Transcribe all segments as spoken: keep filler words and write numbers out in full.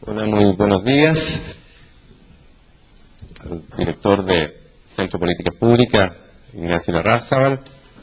Hola, muy buenos días. Al director de Centro de Política Pública, Ignacio Larrázaval,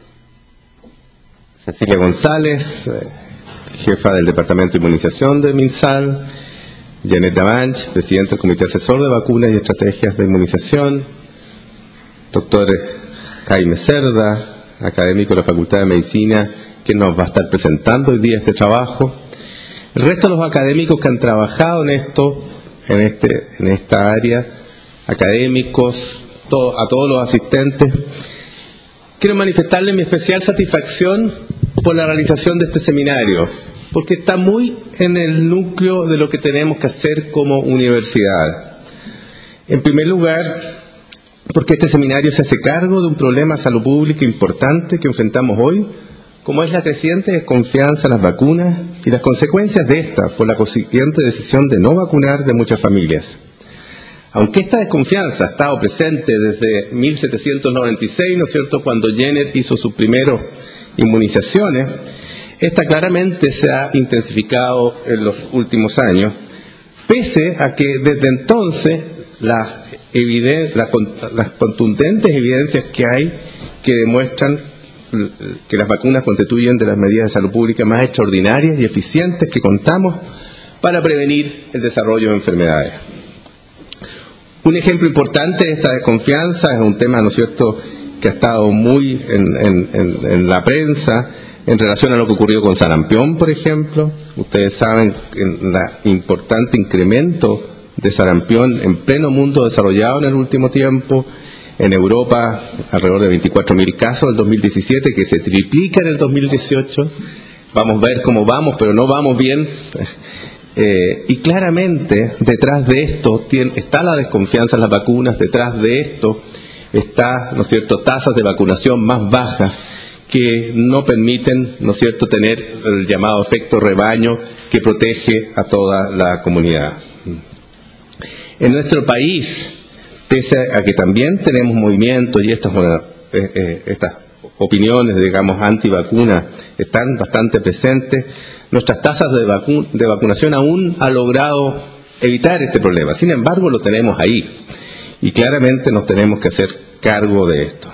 Cecilia González, eh, jefa del Departamento de Inmunización de MinSal, Janet Davanch, presidente del Comité Asesor de Vacunas y Estrategias de Inmunización, doctor Jaime Cerda, académico de la Facultad de Medicina, que nos va a estar presentando hoy día este trabajo. El resto de los académicos que han trabajado en esto, en este, en esta área, académicos, todo, a todos los asistentes, quiero manifestarles mi especial satisfacción por la realización de este seminario, porque está muy en el núcleo de lo que tenemos que hacer como universidad. En primer lugar, porque este seminario se hace cargo de un problema de salud pública importante que enfrentamos hoy, como es la creciente desconfianza en las vacunas y las consecuencias de esta por la consiguiente decisión de no vacunar de muchas familias. Aunque esta desconfianza ha estado presente desde mil setecientos noventa y seis, ¿no es cierto?, cuando Jenner hizo sus primeras inmunizaciones, esta claramente se ha intensificado en los últimos años, pese a que desde entonces las, eviden- las, las contundentes evidencias que hay que demuestran que las vacunas constituyen de las medidas de salud pública más extraordinarias y eficientes que contamos para prevenir el desarrollo de enfermedades. Un ejemplo importante de esta desconfianza es un tema, ¿no es cierto?, que ha estado muy en, en, en, en la prensa en relación a lo que ocurrió con sarampión, por ejemplo. Ustedes saben el importante incremento de sarampión en pleno mundo desarrollado en el último tiempo. En Europa, alrededor de veinticuatro mil casos en el dos mil diecisiete, que se triplica en el dos mil dieciocho. Vamos a ver cómo vamos, pero no vamos bien. Eh, y claramente, detrás de esto tiene, está la desconfianza en las vacunas, detrás de esto está, ¿no es cierto?, tasas de vacunación más bajas que no permiten, ¿no es cierto?, tener el llamado efecto rebaño que protege a toda la comunidad. En nuestro país, pese a que también tenemos movimientos y estas, eh, eh, estas opiniones, digamos, antivacunas están bastante presentes, nuestras tasas de, vacu- de vacunación aún han logrado evitar este problema. Sin embargo, lo tenemos ahí y claramente nos tenemos que hacer cargo de esto.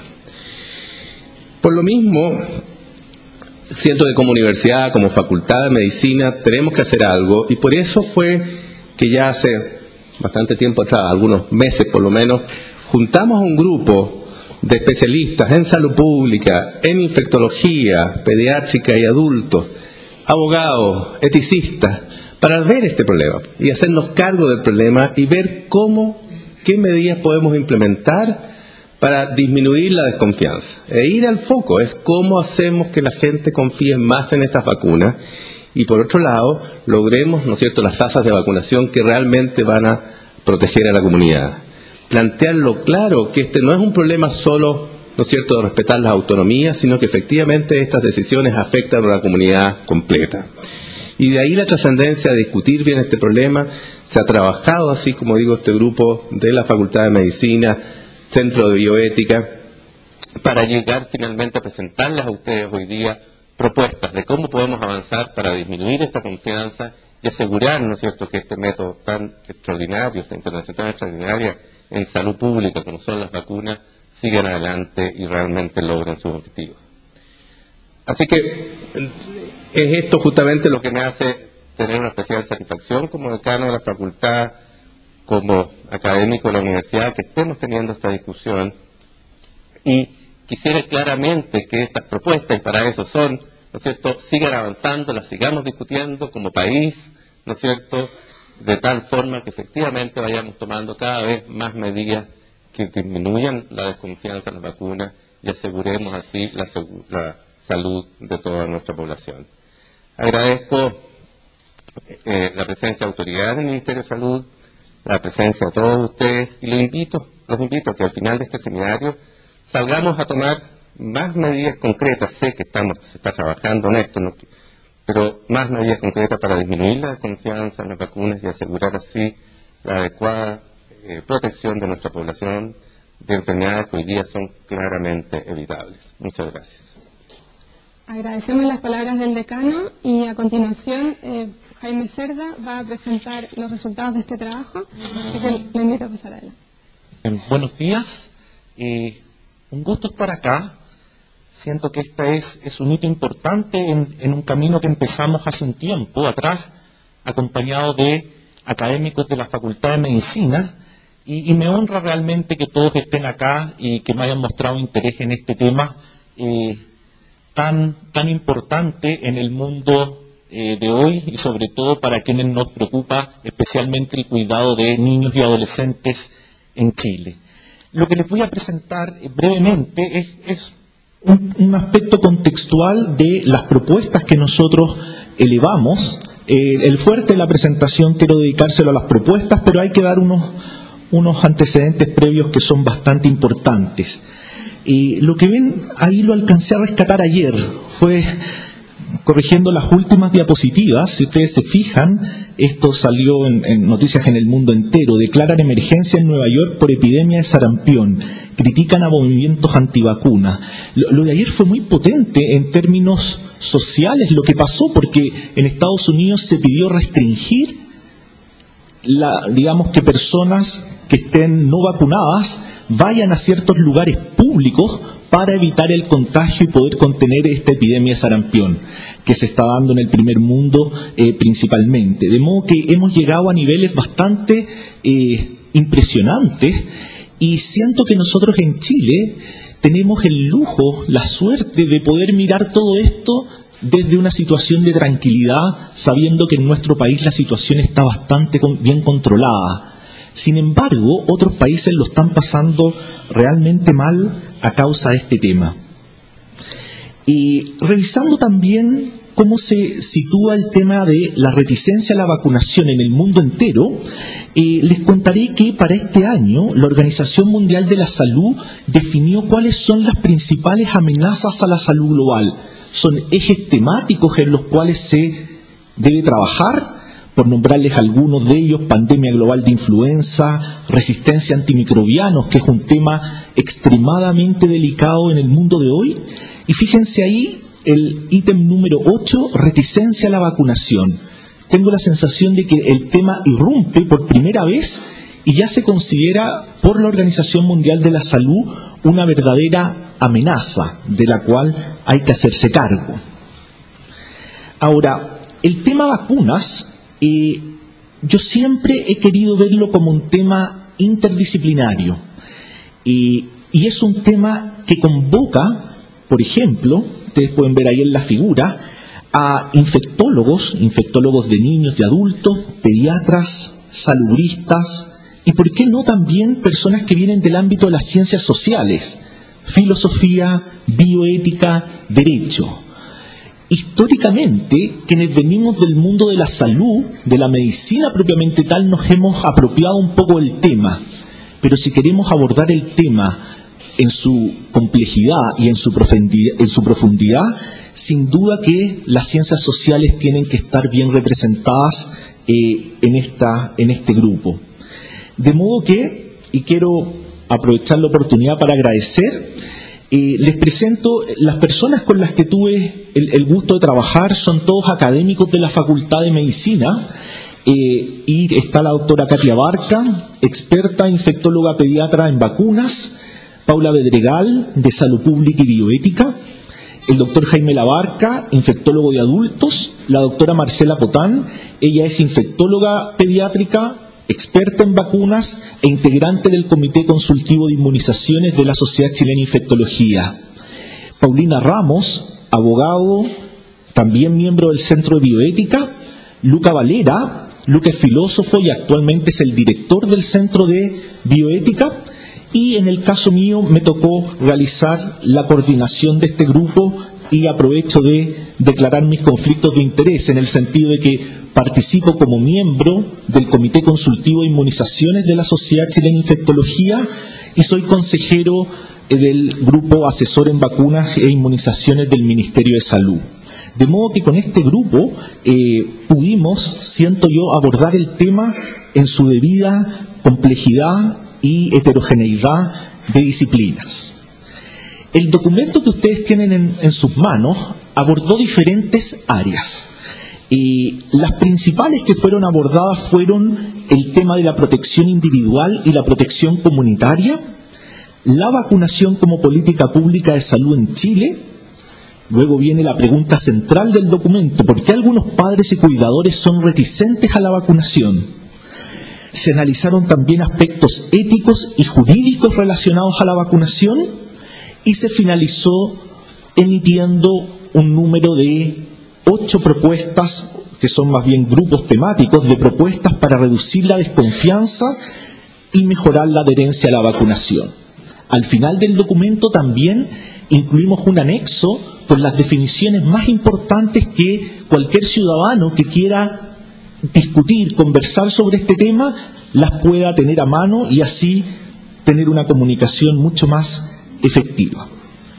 Por lo mismo, siento que como universidad, como facultad de medicina, tenemos que hacer algo, y por eso fue que ya hace bastante tiempo atrás, algunos meses por lo menos, juntamos a un grupo de especialistas en salud pública, en infectología, pediátrica y adultos, abogados, eticistas, para ver este problema y hacernos cargo del problema y ver cómo, qué medidas podemos implementar para disminuir la desconfianza. E ir al foco es cómo hacemos que la gente confíe más en estas vacunas y, por otro lado, logremos, ¿no es cierto?, las tasas de vacunación que realmente van a proteger a la comunidad. Plantearlo claro, que este no es un problema solo, ¿no es cierto?, de respetar las autonomías, sino que efectivamente estas decisiones afectan a la comunidad completa. Y de ahí la trascendencia de discutir bien este problema. Se ha trabajado, así como digo, este grupo de la Facultad de Medicina, Centro de Bioética, para llegar finalmente a presentarles a ustedes hoy día propuestas de cómo podemos avanzar para disminuir esta confianza y asegurar, ¿no es cierto?, que este método tan extraordinario, esta intervención tan extraordinaria en salud pública como son las vacunas, sigan adelante y realmente logren sus objetivos. Así que es esto justamente lo que me hace tener una especial satisfacción como decano de la facultad, como académico de la universidad, que estemos teniendo esta discusión, y quisiera claramente que estas propuestas, y para eso son, ¿no es cierto?, sigan avanzando, las sigamos discutiendo como país, ¿no es cierto?, de tal forma que efectivamente vayamos tomando cada vez más medidas que disminuyan la desconfianza en las vacunas y aseguremos así la, la salud de toda nuestra población. Agradezco eh, la presencia de autoridades del Ministerio de Salud, la presencia de todos ustedes, y los invito, los invito a que al final de este seminario salgamos a tomar más medidas concretas. Sé que estamos, se está trabajando en esto, ¿no?, pero más medidas concretas para disminuir la desconfianza en las vacunas y asegurar así la adecuada eh, protección de nuestra población de enfermedades que hoy día son claramente evitables. Muchas gracias. Agradecemos las palabras del decano y a continuación eh, Jaime Cerda va a presentar los resultados de este trabajo, así que le invito a pasar adelante. Eh, buenos días, eh, un gusto estar acá. Siento que este es, es un hito importante en, en un camino que empezamos hace un tiempo atrás, acompañado de académicos de la Facultad de Medicina, y, y me honra realmente que todos estén acá y que me hayan mostrado interés en este tema eh, tan, tan importante en el mundo eh, de hoy, y sobre todo para quienes nos preocupa especialmente el cuidado de niños y adolescentes en Chile. Lo que les voy a presentar eh, brevemente es, es un, un aspecto contextual de las propuestas que nosotros elevamos. Eh, el fuerte de la presentación quiero dedicárselo a las propuestas, pero hay que dar unos, unos antecedentes previos que son bastante importantes. Y lo que ven ahí lo alcancé a rescatar ayer, fue corrigiendo las últimas diapositivas. Si ustedes se fijan, esto salió en, en Noticias en el Mundo Entero. Declaran emergencia en Nueva York por epidemia de sarampión. Critican a movimientos antivacunas. Lo, lo de ayer fue muy potente en términos sociales lo que pasó, porque en Estados Unidos se pidió restringir, la, digamos que personas que estén no vacunadas vayan a ciertos lugares públicos para evitar el contagio y poder contener esta epidemia de sarampión que se está dando en el primer mundo eh, principalmente. De modo que hemos llegado a niveles bastante eh, impresionantes, y siento que nosotros en Chile tenemos el lujo, la suerte de poder mirar todo esto desde una situación de tranquilidad, sabiendo que en nuestro país la situación está bastante bien controlada. Sin embargo, otros países lo están pasando realmente mal a causa de este tema. Y revisando también cómo se sitúa el tema de la reticencia a la vacunación en el mundo entero, eh, les contaré que para este año la Organización Mundial de la Salud definió cuáles son las principales amenazas a la salud global. Son ejes temáticos en los cuales se debe trabajar. Por nombrarles algunos de ellos: pandemia global de influenza, resistencia a antimicrobianos, que es un tema extremadamente delicado en el mundo de hoy. Y fíjense ahí el ítem número ocho, reticencia a la vacunación. Tengo la sensación de que el tema irrumpe por primera vez y ya se considera por la Organización Mundial de la Salud una verdadera amenaza de la cual hay que hacerse cargo. Ahora, el tema vacunas, Eh, yo siempre he querido verlo como un tema interdisciplinario, y, y es un tema que convoca, por ejemplo, ustedes pueden ver ahí en la figura, a infectólogos, infectólogos de niños, de adultos, pediatras, salubristas, y por qué no también personas que vienen del ámbito de las ciencias sociales, filosofía, bioética, derecho. Históricamente, quienes venimos del mundo de la salud, de la medicina propiamente tal, nos hemos apropiado un poco del tema. Pero si queremos abordar el tema en su complejidad y en su profundidad, en su profundidad, sin duda que las ciencias sociales tienen que estar bien representadas eh, en, esta, en este grupo. De modo que, y quiero aprovechar la oportunidad para agradecer, Eh, les presento las personas con las que tuve el, el gusto de trabajar. Son todos académicos de la Facultad de Medicina, eh, y está la doctora Katia Barca, experta infectóloga pediatra en vacunas; Paula Bedregal, de Salud Pública y Bioética; el doctor Jaime Labarca, infectólogo de adultos; la doctora Marcela Potán, ella es infectóloga pediátrica, experta en vacunas e integrante del Comité Consultivo de Inmunizaciones de la Sociedad Chilena de Infectología; Paulina Ramos, abogado, también miembro del Centro de Bioética; Luca Valera, Luca es filósofo y actualmente es el director del Centro de Bioética; y en el caso mío me tocó realizar la coordinación de este grupo, y aprovecho de declarar mis conflictos de interés, en el sentido de que participo como miembro del Comité Consultivo de Inmunizaciones de la Sociedad Chilena de Infectología y soy consejero del Grupo Asesor en Vacunas e Inmunizaciones del Ministerio de Salud. De modo que con este grupo eh, pudimos, siento yo, abordar el tema en su debida complejidad y heterogeneidad de disciplinas. El documento que ustedes tienen en, en sus manos abordó diferentes áreas. Y las principales que fueron abordadas fueron el tema de la protección individual y la protección comunitaria, la vacunación como política pública de salud en Chile. Luego viene la pregunta central del documento: ¿por qué algunos padres y cuidadores son reticentes a la vacunación? Se analizaron también aspectos éticos y jurídicos relacionados a la vacunación y se finalizó emitiendo un número de ocho propuestas, que son más bien grupos temáticos de propuestas para reducir la desconfianza y mejorar la adherencia a la vacunación. Al final del documento también incluimos un anexo con las definiciones más importantes que cualquier ciudadano que quiera discutir, conversar sobre este tema, las pueda tener a mano y así tener una comunicación mucho más efectiva.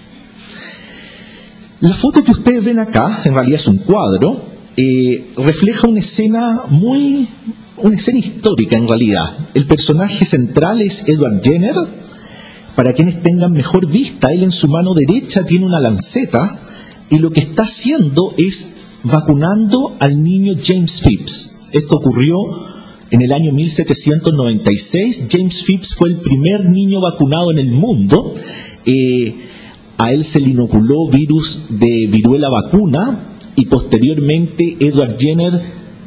La foto que ustedes ven acá, en realidad es un cuadro, eh, refleja una escena muy, una escena histórica en realidad. El personaje central es Edward Jenner. Para quienes tengan mejor vista, él en su mano derecha tiene una lanceta y lo que está haciendo es vacunando al niño James Phipps. Esto ocurrió en el año mil setecientos noventa y seis. James Phipps fue el primer niño vacunado en el mundo. Eh, a él se le inoculó virus de viruela vacuna y posteriormente Edward Jenner,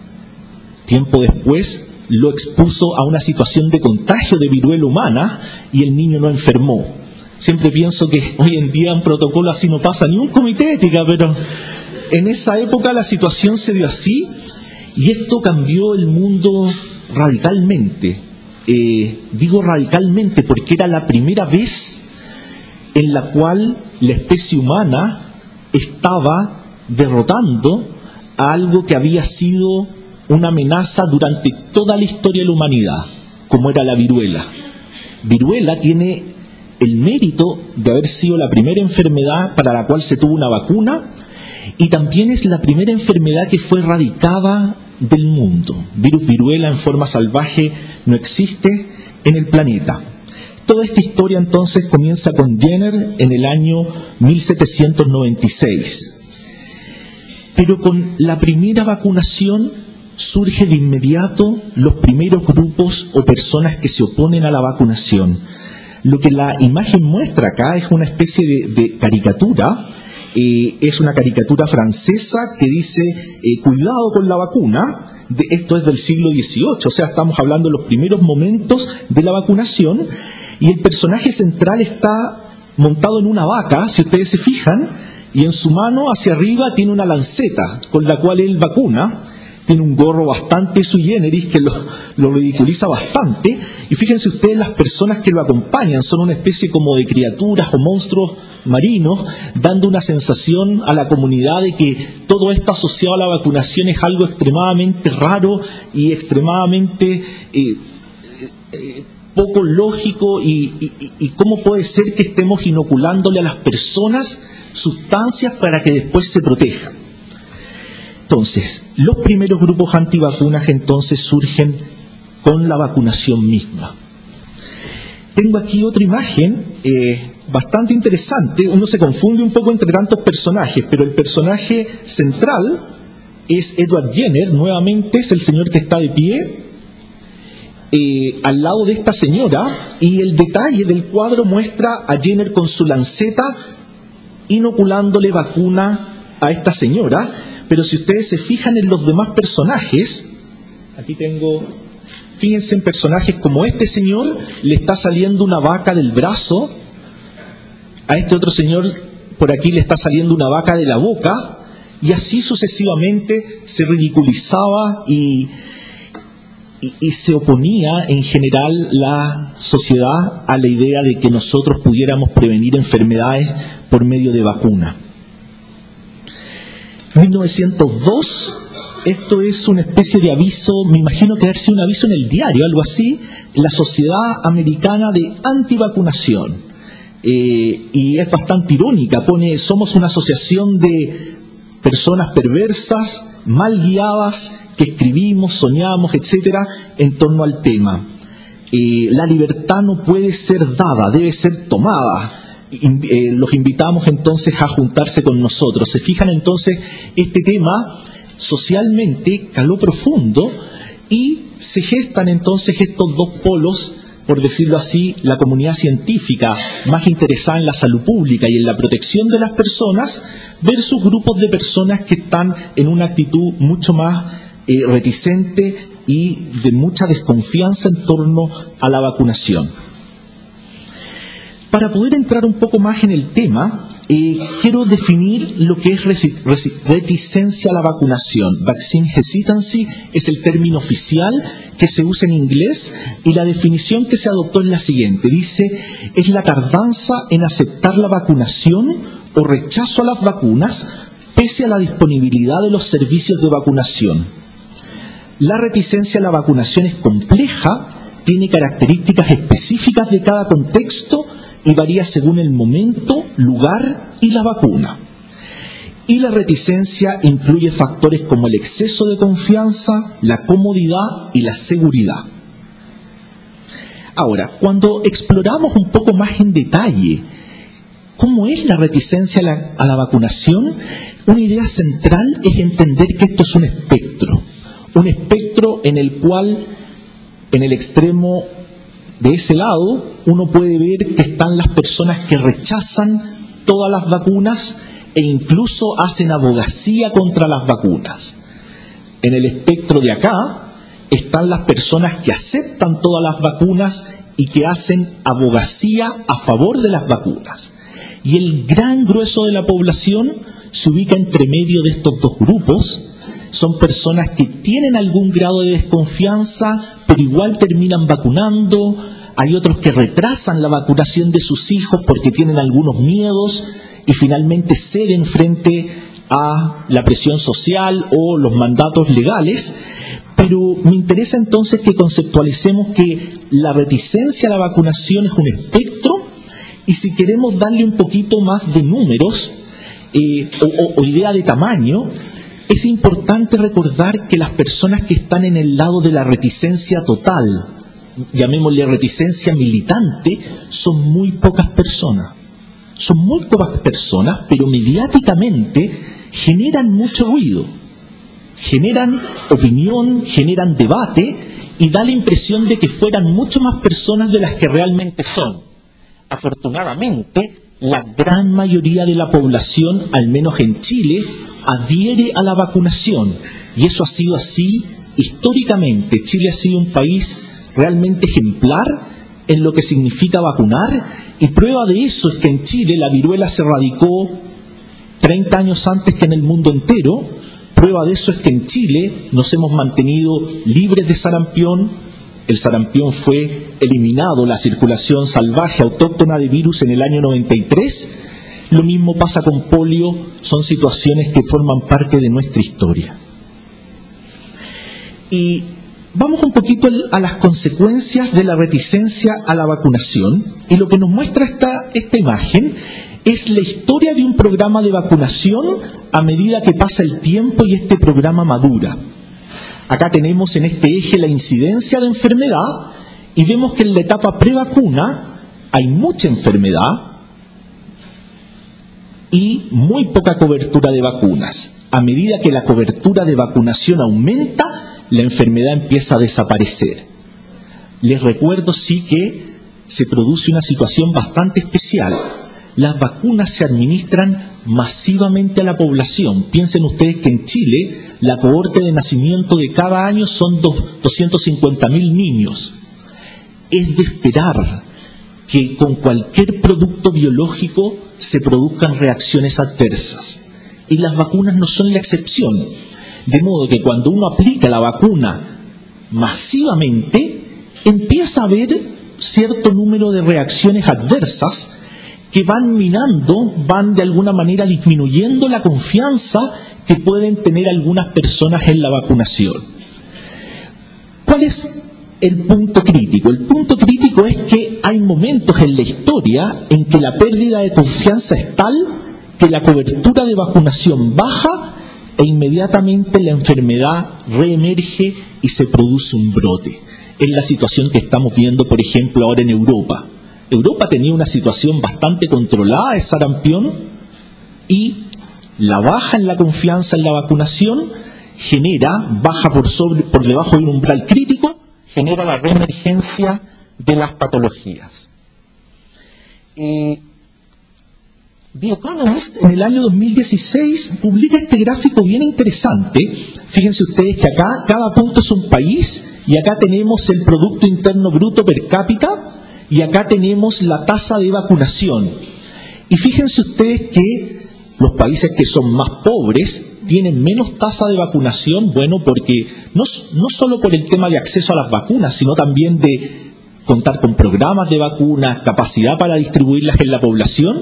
tiempo después, lo expuso a una situación de contagio de viruela humana y el niño no enfermó. Siempre pienso que hoy en día un protocolo así no pasa ni un comité de ética, pero en esa época la situación se dio así y esto cambió el mundo radicalmente. Eh, digo radicalmente porque era la primera vez en la cual la especie humana estaba derrotando a algo que había sido una amenaza durante toda la historia de la humanidad, como era la viruela. Viruela tiene el mérito de haber sido la primera enfermedad para la cual se tuvo una vacuna y también es la primera enfermedad que fue erradicada del mundo. Virus viruela en forma salvaje no existe en el planeta. Toda esta historia entonces comienza con Jenner en el año mil setecientos noventa y seis. Pero con la primera vacunación surge de inmediato los primeros grupos o personas que se oponen a la vacunación. Lo que la imagen muestra acá es una especie de, de caricatura, eh, es una caricatura francesa que dice eh, cuidado con la vacuna. De, esto es del siglo dieciocho, o sea, estamos hablando de los primeros momentos de la vacunación, y el personaje central está montado en una vaca, si ustedes se fijan, y en su mano hacia arriba tiene una lanceta con la cual él vacuna. Tiene un gorro bastante sui generis que lo, lo ridiculiza bastante, y fíjense ustedes las personas que lo acompañan, son una especie como de criaturas o monstruos marinos, dando una sensación a la comunidad de que todo esto asociado a la vacunación es algo extremadamente raro y extremadamente eh, eh, poco lógico, y, y, y cómo puede ser que estemos inoculándole a las personas sustancias para que después se protejan. Entonces, los primeros grupos antivacunas entonces surgen con la vacunación misma. Tengo aquí otra imagen eh, bastante interesante. Uno se confunde un poco entre tantos personajes, pero el personaje central es Edward Jenner, nuevamente es el señor que está de pie eh, al lado de esta señora, y el detalle del cuadro muestra a Jenner con su lanceta inoculándole vacuna a esta señora. Pero si ustedes se fijan en los demás personajes, aquí tengo, fíjense en personajes como este señor, le está saliendo una vaca del brazo, a este otro señor por aquí le está saliendo una vaca de la boca, y así sucesivamente se ridiculizaba y, y, y se oponía en general la sociedad a la idea de que nosotros pudiéramos prevenir enfermedades por medio de vacuna. mil novecientos dos, esto es una especie de aviso, me imagino que debe ser un aviso en el diario, algo así, la Sociedad Americana de Antivacunación. Eh, y es bastante irónica, pone, somos una asociación de personas perversas, mal guiadas, que escribimos, soñamos, etcétera, en torno al tema. Eh, la libertad no puede ser dada, debe ser tomada. Los invitamos entonces a juntarse con nosotros. Se fijan entonces, este tema socialmente caló profundo y se gestan entonces estos dos polos, por decirlo así, la comunidad científica más interesada en la salud pública y en la protección de las personas versus grupos de personas que están en una actitud mucho más eh, reticente y de mucha desconfianza en torno a la vacunación. Para poder entrar un poco más en el tema, eh, quiero definir lo que es resi- resi- reticencia a la vacunación. Vaccine hesitancy es el término oficial que se usa en inglés y la definición que se adoptó es la siguiente. Dice, es la tardanza en aceptar la vacunación o rechazo a las vacunas pese a la disponibilidad de los servicios de vacunación. La reticencia a la vacunación es compleja, tiene características específicas de cada contexto y varía según el momento, lugar y la vacuna. Y la reticencia incluye factores como el exceso de confianza, la comodidad y la seguridad. Ahora, cuando exploramos un poco más en detalle cómo es la reticencia a la, a la vacunación, una idea central es entender que esto es un espectro. Un espectro en el cual, en el extremo de ese lado, uno puede ver que están las personas que rechazan todas las vacunas e incluso hacen abogacía contra las vacunas. En el espectro de acá están las personas que aceptan todas las vacunas y que hacen abogacía a favor de las vacunas. Y el gran grueso de la población se ubica entre medio de estos dos grupos. Son personas que tienen algún grado de desconfianza, pero igual terminan vacunando. Hay otros que retrasan la vacunación de sus hijos porque tienen algunos miedos y finalmente ceden frente a la presión social o los mandatos legales. Pero me interesa entonces que conceptualicemos que la reticencia a la vacunación es un espectro y si queremos darle un poquito más de números eh, o, o, o idea de tamaño, es importante recordar que las personas que están en el lado de la reticencia total, llamémosle reticencia militante, son muy pocas personas. Son muy pocas personas, pero mediáticamente generan mucho ruido. Generan opinión, generan debate y da la impresión de que fueran mucho más personas de las que realmente son. Afortunadamente, la gran mayoría de la población, al menos en Chile, adhiere a la vacunación y eso ha sido así históricamente. Chile ha sido un país realmente ejemplar en lo que significa vacunar y prueba de eso es que en Chile la viruela se erradicó treinta años antes que en el mundo entero. Prueba de eso es que en Chile nos hemos mantenido libres de sarampión. El sarampión fue eliminado, la circulación salvaje autóctona de virus en el año noventa y tres. Lo mismo pasa con polio, son situaciones que forman parte de nuestra historia. Y vamos un poquito a las consecuencias de la reticencia a la vacunación. Y lo que nos muestra esta, esta imagen es la historia de un programa de vacunación a medida que pasa el tiempo y este programa madura. Acá tenemos en este eje la incidencia de enfermedad y vemos que en la etapa prevacuna hay mucha enfermedad y muy poca cobertura de vacunas. A medida que la cobertura de vacunación aumenta, la enfermedad empieza a desaparecer. Les recuerdo sí que se produce una situación bastante especial. Las vacunas se administran masivamente a la población. Piensen ustedes que en Chile la cohorte de nacimiento de cada año son doscientos cincuenta mil niños. Es de esperar que con cualquier producto biológico se produzcan reacciones adversas. Y las vacunas no son la excepción. De modo que cuando uno aplica la vacuna masivamente, empieza a haber cierto número de reacciones adversas que van minando, van de alguna manera disminuyendo la confianza que pueden tener algunas personas en la vacunación. ¿Cuál es el punto crítico? El punto crítico es que hay momentos en la historia en que la pérdida de confianza es tal que la cobertura de vacunación baja e inmediatamente la enfermedad reemerge y se produce un brote. Es la situación que estamos viendo, por ejemplo, ahora en Europa. Europa tenía una situación bastante controlada de sarampión y la baja en la confianza en la vacunación genera, baja por, sobre, por debajo de un umbral crítico, genera la reemergencia de las patologías. Eh, The Economist en el año dos mil dieciséis publica este gráfico bien interesante. Fíjense ustedes que acá cada punto es un país y acá tenemos el Producto Interno Bruto per cápita y acá tenemos la tasa de vacunación. Y fíjense ustedes que los países que son más pobres tienen menos tasa de vacunación, bueno, porque no, no solo por el tema de acceso a las vacunas, sino también de contar con programas de vacunas, capacidad para distribuirlas en la población.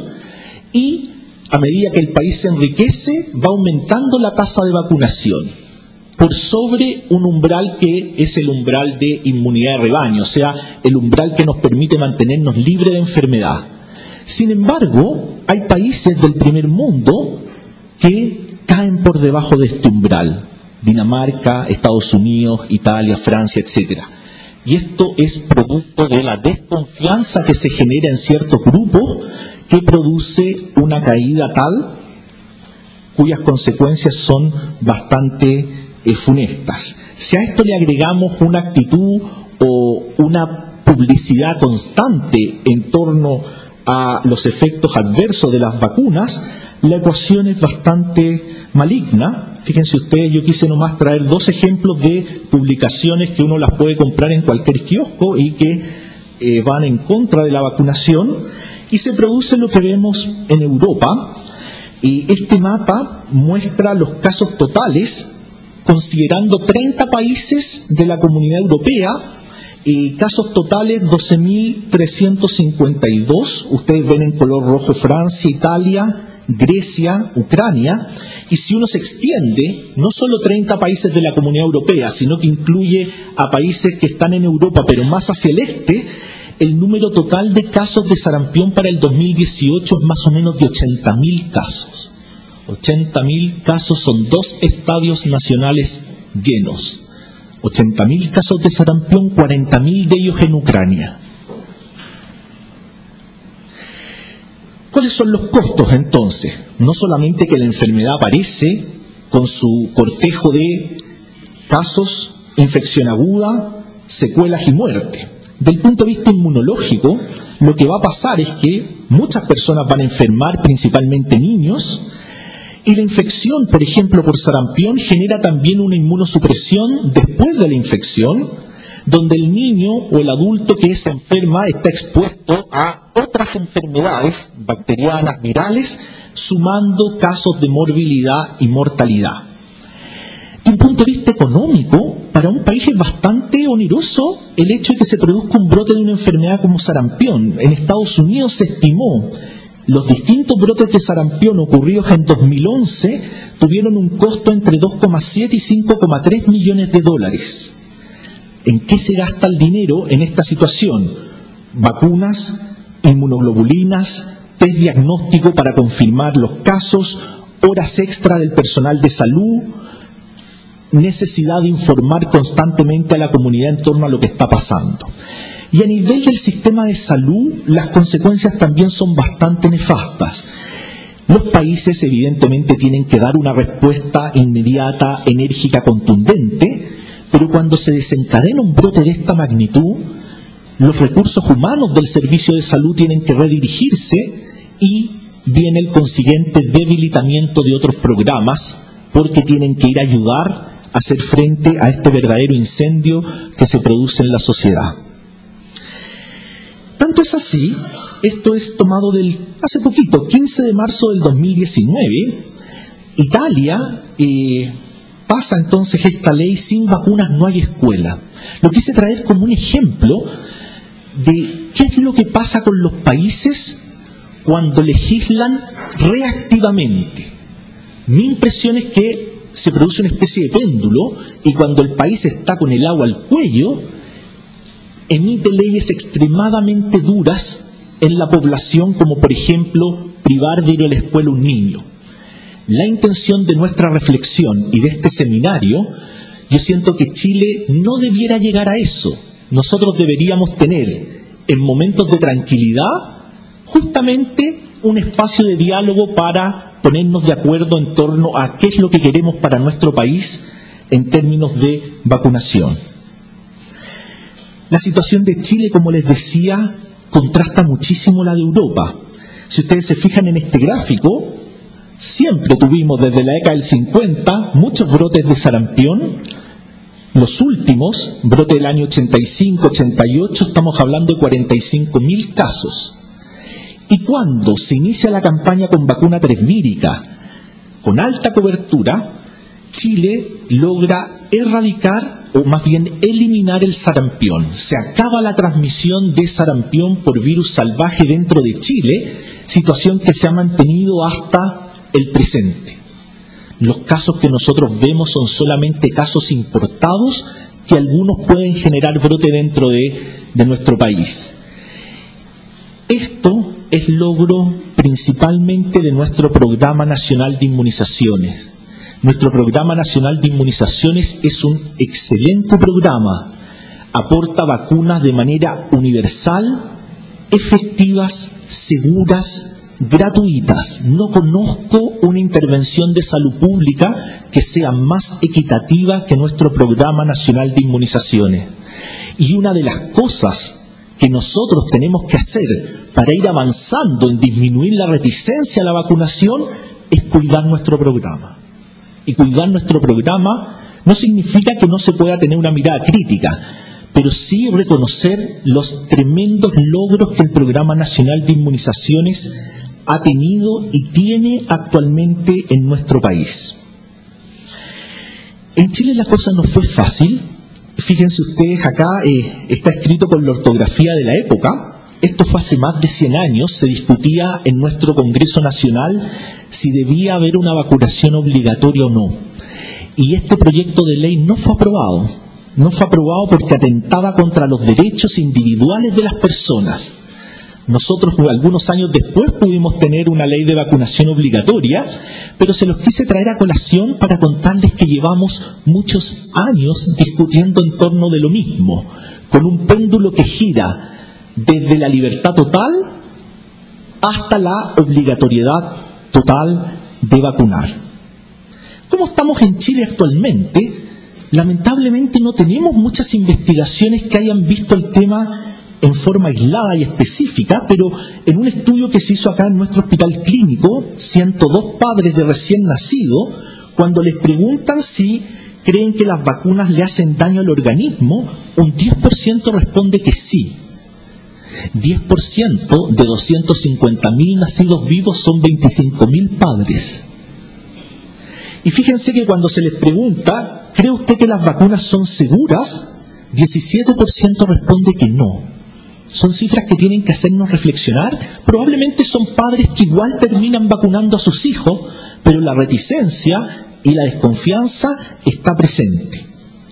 Y a medida que el país se enriquece, va aumentando la tasa de vacunación por sobre un umbral que es el umbral de inmunidad de rebaño, o sea, el umbral que nos permite mantenernos libres de enfermedad. Sin embargo, hay países del primer mundo que caen por debajo de este umbral. Dinamarca, Estados Unidos, Italia, Francia, etcétera. Y esto es producto de la desconfianza que se genera en ciertos grupos que produce una caída tal cuyas consecuencias son bastante eh, funestas. Si a esto le agregamos una actitud o una publicidad constante en torno a los efectos adversos de las vacunas, la ecuación es bastante maligna. Fíjense ustedes, yo quise nomás traer dos ejemplos de publicaciones que uno las puede comprar en cualquier kiosco y que eh, van en contra de la vacunación. Y se produce lo que vemos en Europa, y este mapa muestra los casos totales, considerando treinta países de la Comunidad Europea, y casos totales doce mil trescientos cincuenta y dos, ustedes ven en color rojo Francia, Italia, Grecia, Ucrania, y si uno se extiende, no solo treinta países de la Comunidad Europea, sino que incluye a países que están en Europa, pero más hacia el este, el número total de casos de sarampión para el dos mil dieciocho es más o menos de ochenta mil casos. ochenta mil casos son dos estadios nacionales llenos. ochenta mil casos de sarampión, cuarenta mil de ellos en Ucrania. ¿Cuáles son los costos entonces? No solamente que la enfermedad aparece con su cortejo de casos, infección aguda, secuelas y muerte. Del punto de vista inmunológico, lo que va a pasar es que muchas personas van a enfermar, principalmente niños, y la infección, por ejemplo, por sarampión, genera también una inmunosupresión después de la infección, donde el niño o el adulto que se enferma está expuesto a otras enfermedades bacterianas, virales, sumando casos de morbilidad y mortalidad. Desde un punto de vista económico, para un país es bastante oneroso el hecho de que se produzca un brote de una enfermedad como sarampión. En Estados Unidos se estimó los distintos brotes de sarampión ocurridos en dos mil once tuvieron un costo entre dos coma siete y cinco coma tres millones de dólares. ¿En qué se gasta el dinero en esta situación? Vacunas, inmunoglobulinas, test diagnóstico para confirmar los casos, horas extra del personal de salud, necesidad de informar constantemente a la comunidad en torno a lo que está pasando. Y a nivel del sistema de salud, las consecuencias también son bastante nefastas. Los países evidentemente tienen que dar una respuesta inmediata, enérgica, contundente, pero cuando se desencadena un brote de esta magnitud, los recursos humanos del servicio de salud tienen que redirigirse y viene el consiguiente debilitamiento de otros programas porque tienen que ir a ayudar a hacer frente a este verdadero incendio que se produce en la sociedad. Tanto es así, esto es tomado del hace poquito, quince de marzo del dos mil diecinueve, Italia eh, pasa entonces esta ley: sin vacunas no hay escuela. Lo quise traer como un ejemplo de qué es lo que pasa con los países cuando legislan reactivamente. Mi impresión es que se produce una especie de péndulo y cuando el país está con el agua al cuello, emite leyes extremadamente duras en la población, como por ejemplo privar de ir a la escuela a un niño. La intención de nuestra reflexión y de este seminario, yo siento que Chile no debiera llegar a eso. Nosotros deberíamos tener, en momentos de tranquilidad, justamente un espacio de diálogo para ponernos de acuerdo en torno a qué es lo que queremos para nuestro país en términos de vacunación. La situación de Chile, como les decía, contrasta muchísimo la de Europa. Si ustedes se fijan en este gráfico, siempre tuvimos desde la década del cincuenta muchos brotes de sarampión. Los últimos, brote del año ochenta y cinco, ochenta y ocho, estamos hablando de cuarenta y cinco mil casos. Y cuando se inicia la campaña con vacuna tresvírica, con alta cobertura, Chile logra erradicar, o más bien eliminar el sarampión. Se acaba la transmisión de sarampión por virus salvaje dentro de Chile, situación que se ha mantenido hasta el presente. Los casos que nosotros vemos son solamente casos importados que algunos pueden generar brote dentro de, de nuestro país. Esto es logro principalmente de nuestro Programa Nacional de Inmunizaciones. Nuestro Programa Nacional de Inmunizaciones es un excelente programa. Aporta vacunas de manera universal, efectivas, seguras, gratuitas. No conozco una intervención de salud pública que sea más equitativa que nuestro Programa Nacional de Inmunizaciones. Y una de las cosas que nosotros tenemos que hacer para ir avanzando en disminuir la reticencia a la vacunación es cuidar nuestro programa. Y cuidar nuestro programa no significa que no se pueda tener una mirada crítica, pero sí reconocer los tremendos logros que el Programa Nacional de Inmunizaciones ha tenido y tiene actualmente en nuestro país. En Chile la cosa no fue fácil. Fíjense ustedes, acá eh, está escrito con la ortografía de la época. Esto fue hace más de cien años. Se discutía en nuestro Congreso Nacional si debía haber una vacunación obligatoria o no. Y este proyecto de ley no fue aprobado. No fue aprobado porque atentaba contra los derechos individuales de las personas. Nosotros, algunos años después, pudimos tener una ley de vacunación obligatoria, pero se los quise traer a colación para contarles que llevamos muchos años discutiendo en torno de lo mismo, con un péndulo que gira desde la libertad total hasta la obligatoriedad total de vacunar. ¿Cómo estamos en Chile actualmente? Lamentablemente no tenemos muchas investigaciones que hayan visto el tema en forma aislada y específica, pero en un estudio que se hizo acá en nuestro hospital clínico, ciento dos padres de recién nacido, cuando les preguntan si creen que las vacunas le hacen daño al organismo, un diez por ciento responde que sí. diez por ciento de doscientos cincuenta mil nacidos vivos son veinticinco mil padres. Y fíjense que cuando se les pregunta, ¿cree usted que las vacunas son seguras? diecisiete por ciento responde que no. Son cifras que tienen que hacernos reflexionar. Probablemente son padres que igual terminan vacunando a sus hijos, pero la reticencia y la desconfianza está presente.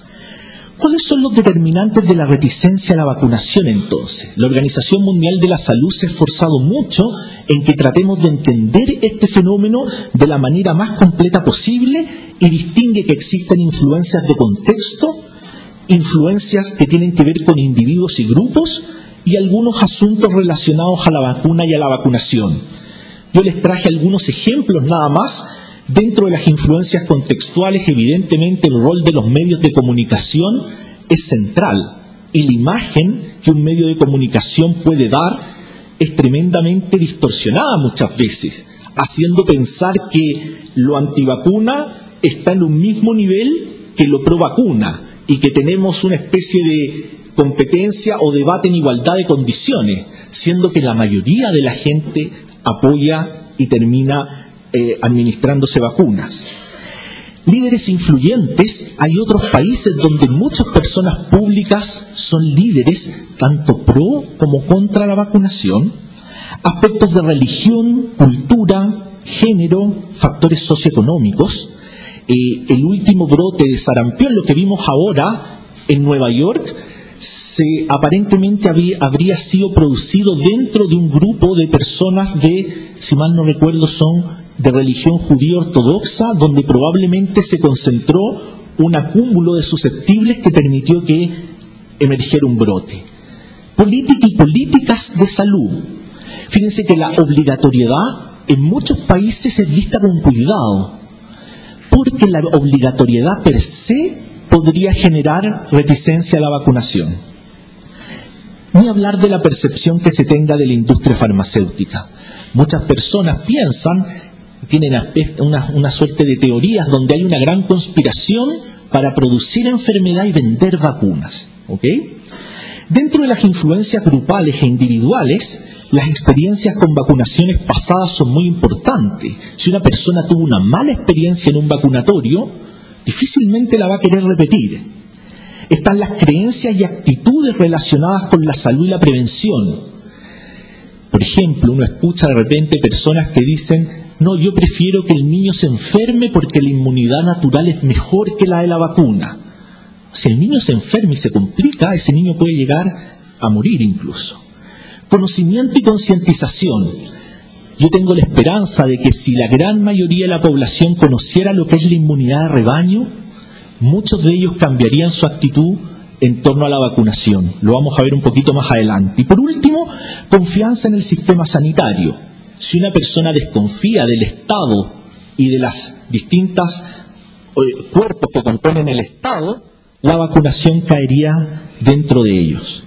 ¿Cuáles son los determinantes de la reticencia a la vacunación entonces? La Organización Mundial de la Salud se ha esforzado mucho en que tratemos de entender este fenómeno de la manera más completa posible y distingue que existen influencias de contexto, influencias que tienen que ver con individuos y grupos, y algunos asuntos relacionados a la vacuna y a la vacunación. Yo les traje algunos ejemplos nada más. Dentro de las influencias contextuales, evidentemente el rol de los medios de comunicación es central, y la imagen que un medio de comunicación puede dar es tremendamente distorsionada muchas veces, haciendo pensar que lo antivacuna está en un mismo nivel que lo pro vacuna, y que tenemos una especie de competencia o debate en igualdad de condiciones, siendo que la mayoría de la gente apoya y termina eh, administrándose vacunas. Líderes influyentes, hay otros países donde muchas personas públicas son líderes tanto pro como contra la vacunación. Aspectos de religión, cultura, género, factores socioeconómicos. Eh, el último brote de sarampión, lo que vimos ahora en Nueva York, se aparentemente había, habría sido producido dentro de un grupo de personas de, si mal no recuerdo, son de religión judía ortodoxa, donde probablemente se concentró un acúmulo de susceptibles que permitió que emergiera un brote. Política y políticas de salud. Fíjense que la obligatoriedad en muchos países es vista con cuidado. porque la obligatoriedad per se podría generar reticencia a la vacunación. Ni hablar de la percepción que se tenga de la industria farmacéutica. Muchas personas piensan, tienen una, una suerte de teorías donde hay una gran conspiración para producir enfermedad y vender vacunas. ¿Ok? Dentro de las influencias grupales e individuales, las experiencias con vacunaciones pasadas son muy importantes. Si una persona tuvo una mala experiencia en un vacunatorio, difícilmente la va a querer repetir. Están las creencias y actitudes relacionadas con la salud y la prevención. Por ejemplo, uno escucha de repente personas que dicen: no, yo prefiero que el niño se enferme porque la inmunidad natural es mejor que la de la vacuna. Si el niño se enferma y se complica, ese niño puede llegar a morir incluso. Conocimiento y concientización. Yo tengo la esperanza de que si la gran mayoría de la población conociera lo que es la inmunidad de rebaño, muchos de ellos cambiarían su actitud en torno a la vacunación. Lo vamos a ver un poquito más adelante. Y por último, confianza en el sistema sanitario. Si una persona desconfía del Estado y de las distintas eh, cuerpos que componen el Estado, la vacunación caería dentro de ellos.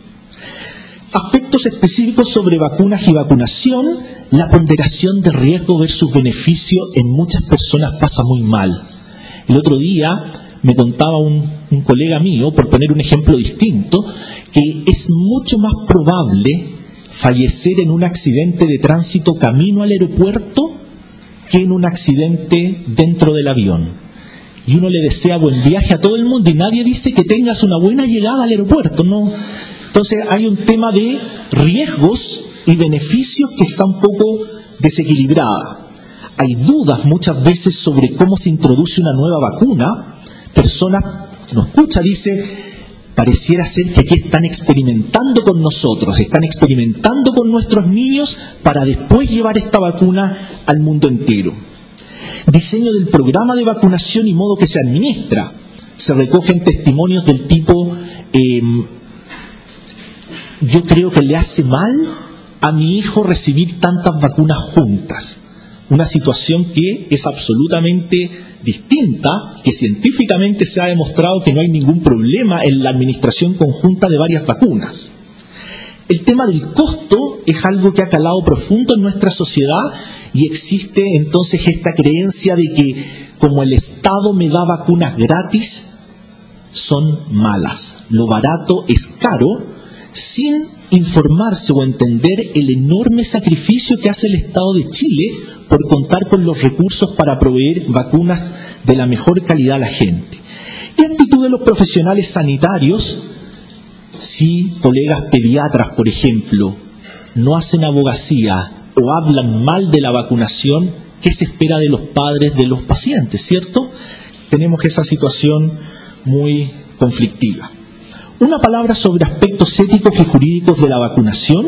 Aspectos específicos sobre vacunas y vacunación. La ponderación de riesgo versus beneficio en muchas personas pasa muy mal. El otro día me contaba un, un colega mío, por poner un ejemplo distinto, que es mucho más probable fallecer en un accidente de tránsito camino al aeropuerto que en un accidente dentro del avión. Y uno le desea buen viaje a todo el mundo y nadie dice que tengas una buena llegada al aeropuerto, ¿no? Entonces hay un tema de riesgos y beneficios que está un poco desequilibrada. Hay dudas muchas veces sobre cómo se introduce una nueva vacuna. Personas, nos escucha, dice, pareciera ser que aquí están experimentando con nosotros, están experimentando con nuestros niños para después llevar esta vacuna al mundo entero. Diseño del programa de vacunación y modo que se administra. Se recogen testimonios del tipo: eh, yo creo que le hace mal a mi hijo recibir tantas vacunas juntas. Una situación que es absolutamente distinta, que científicamente se ha demostrado que no hay ningún problema en la administración conjunta de varias vacunas. El tema del costo es algo que ha calado profundo en nuestra sociedad y existe entonces esta creencia de que como el Estado me da vacunas gratis, son malas. Lo barato es caro, sin informarse o entender el enorme sacrificio que hace el Estado de Chile por contar con los recursos para proveer vacunas de la mejor calidad a la gente. Y actitud de los profesionales sanitarios. Si colegas pediatras, por ejemplo, no hacen abogacía o hablan mal de la vacunación, ¿qué se espera de los padres de los pacientes, cierto? Tenemos esa situación muy conflictiva. Una palabra sobre aspectos éticos y jurídicos de la vacunación.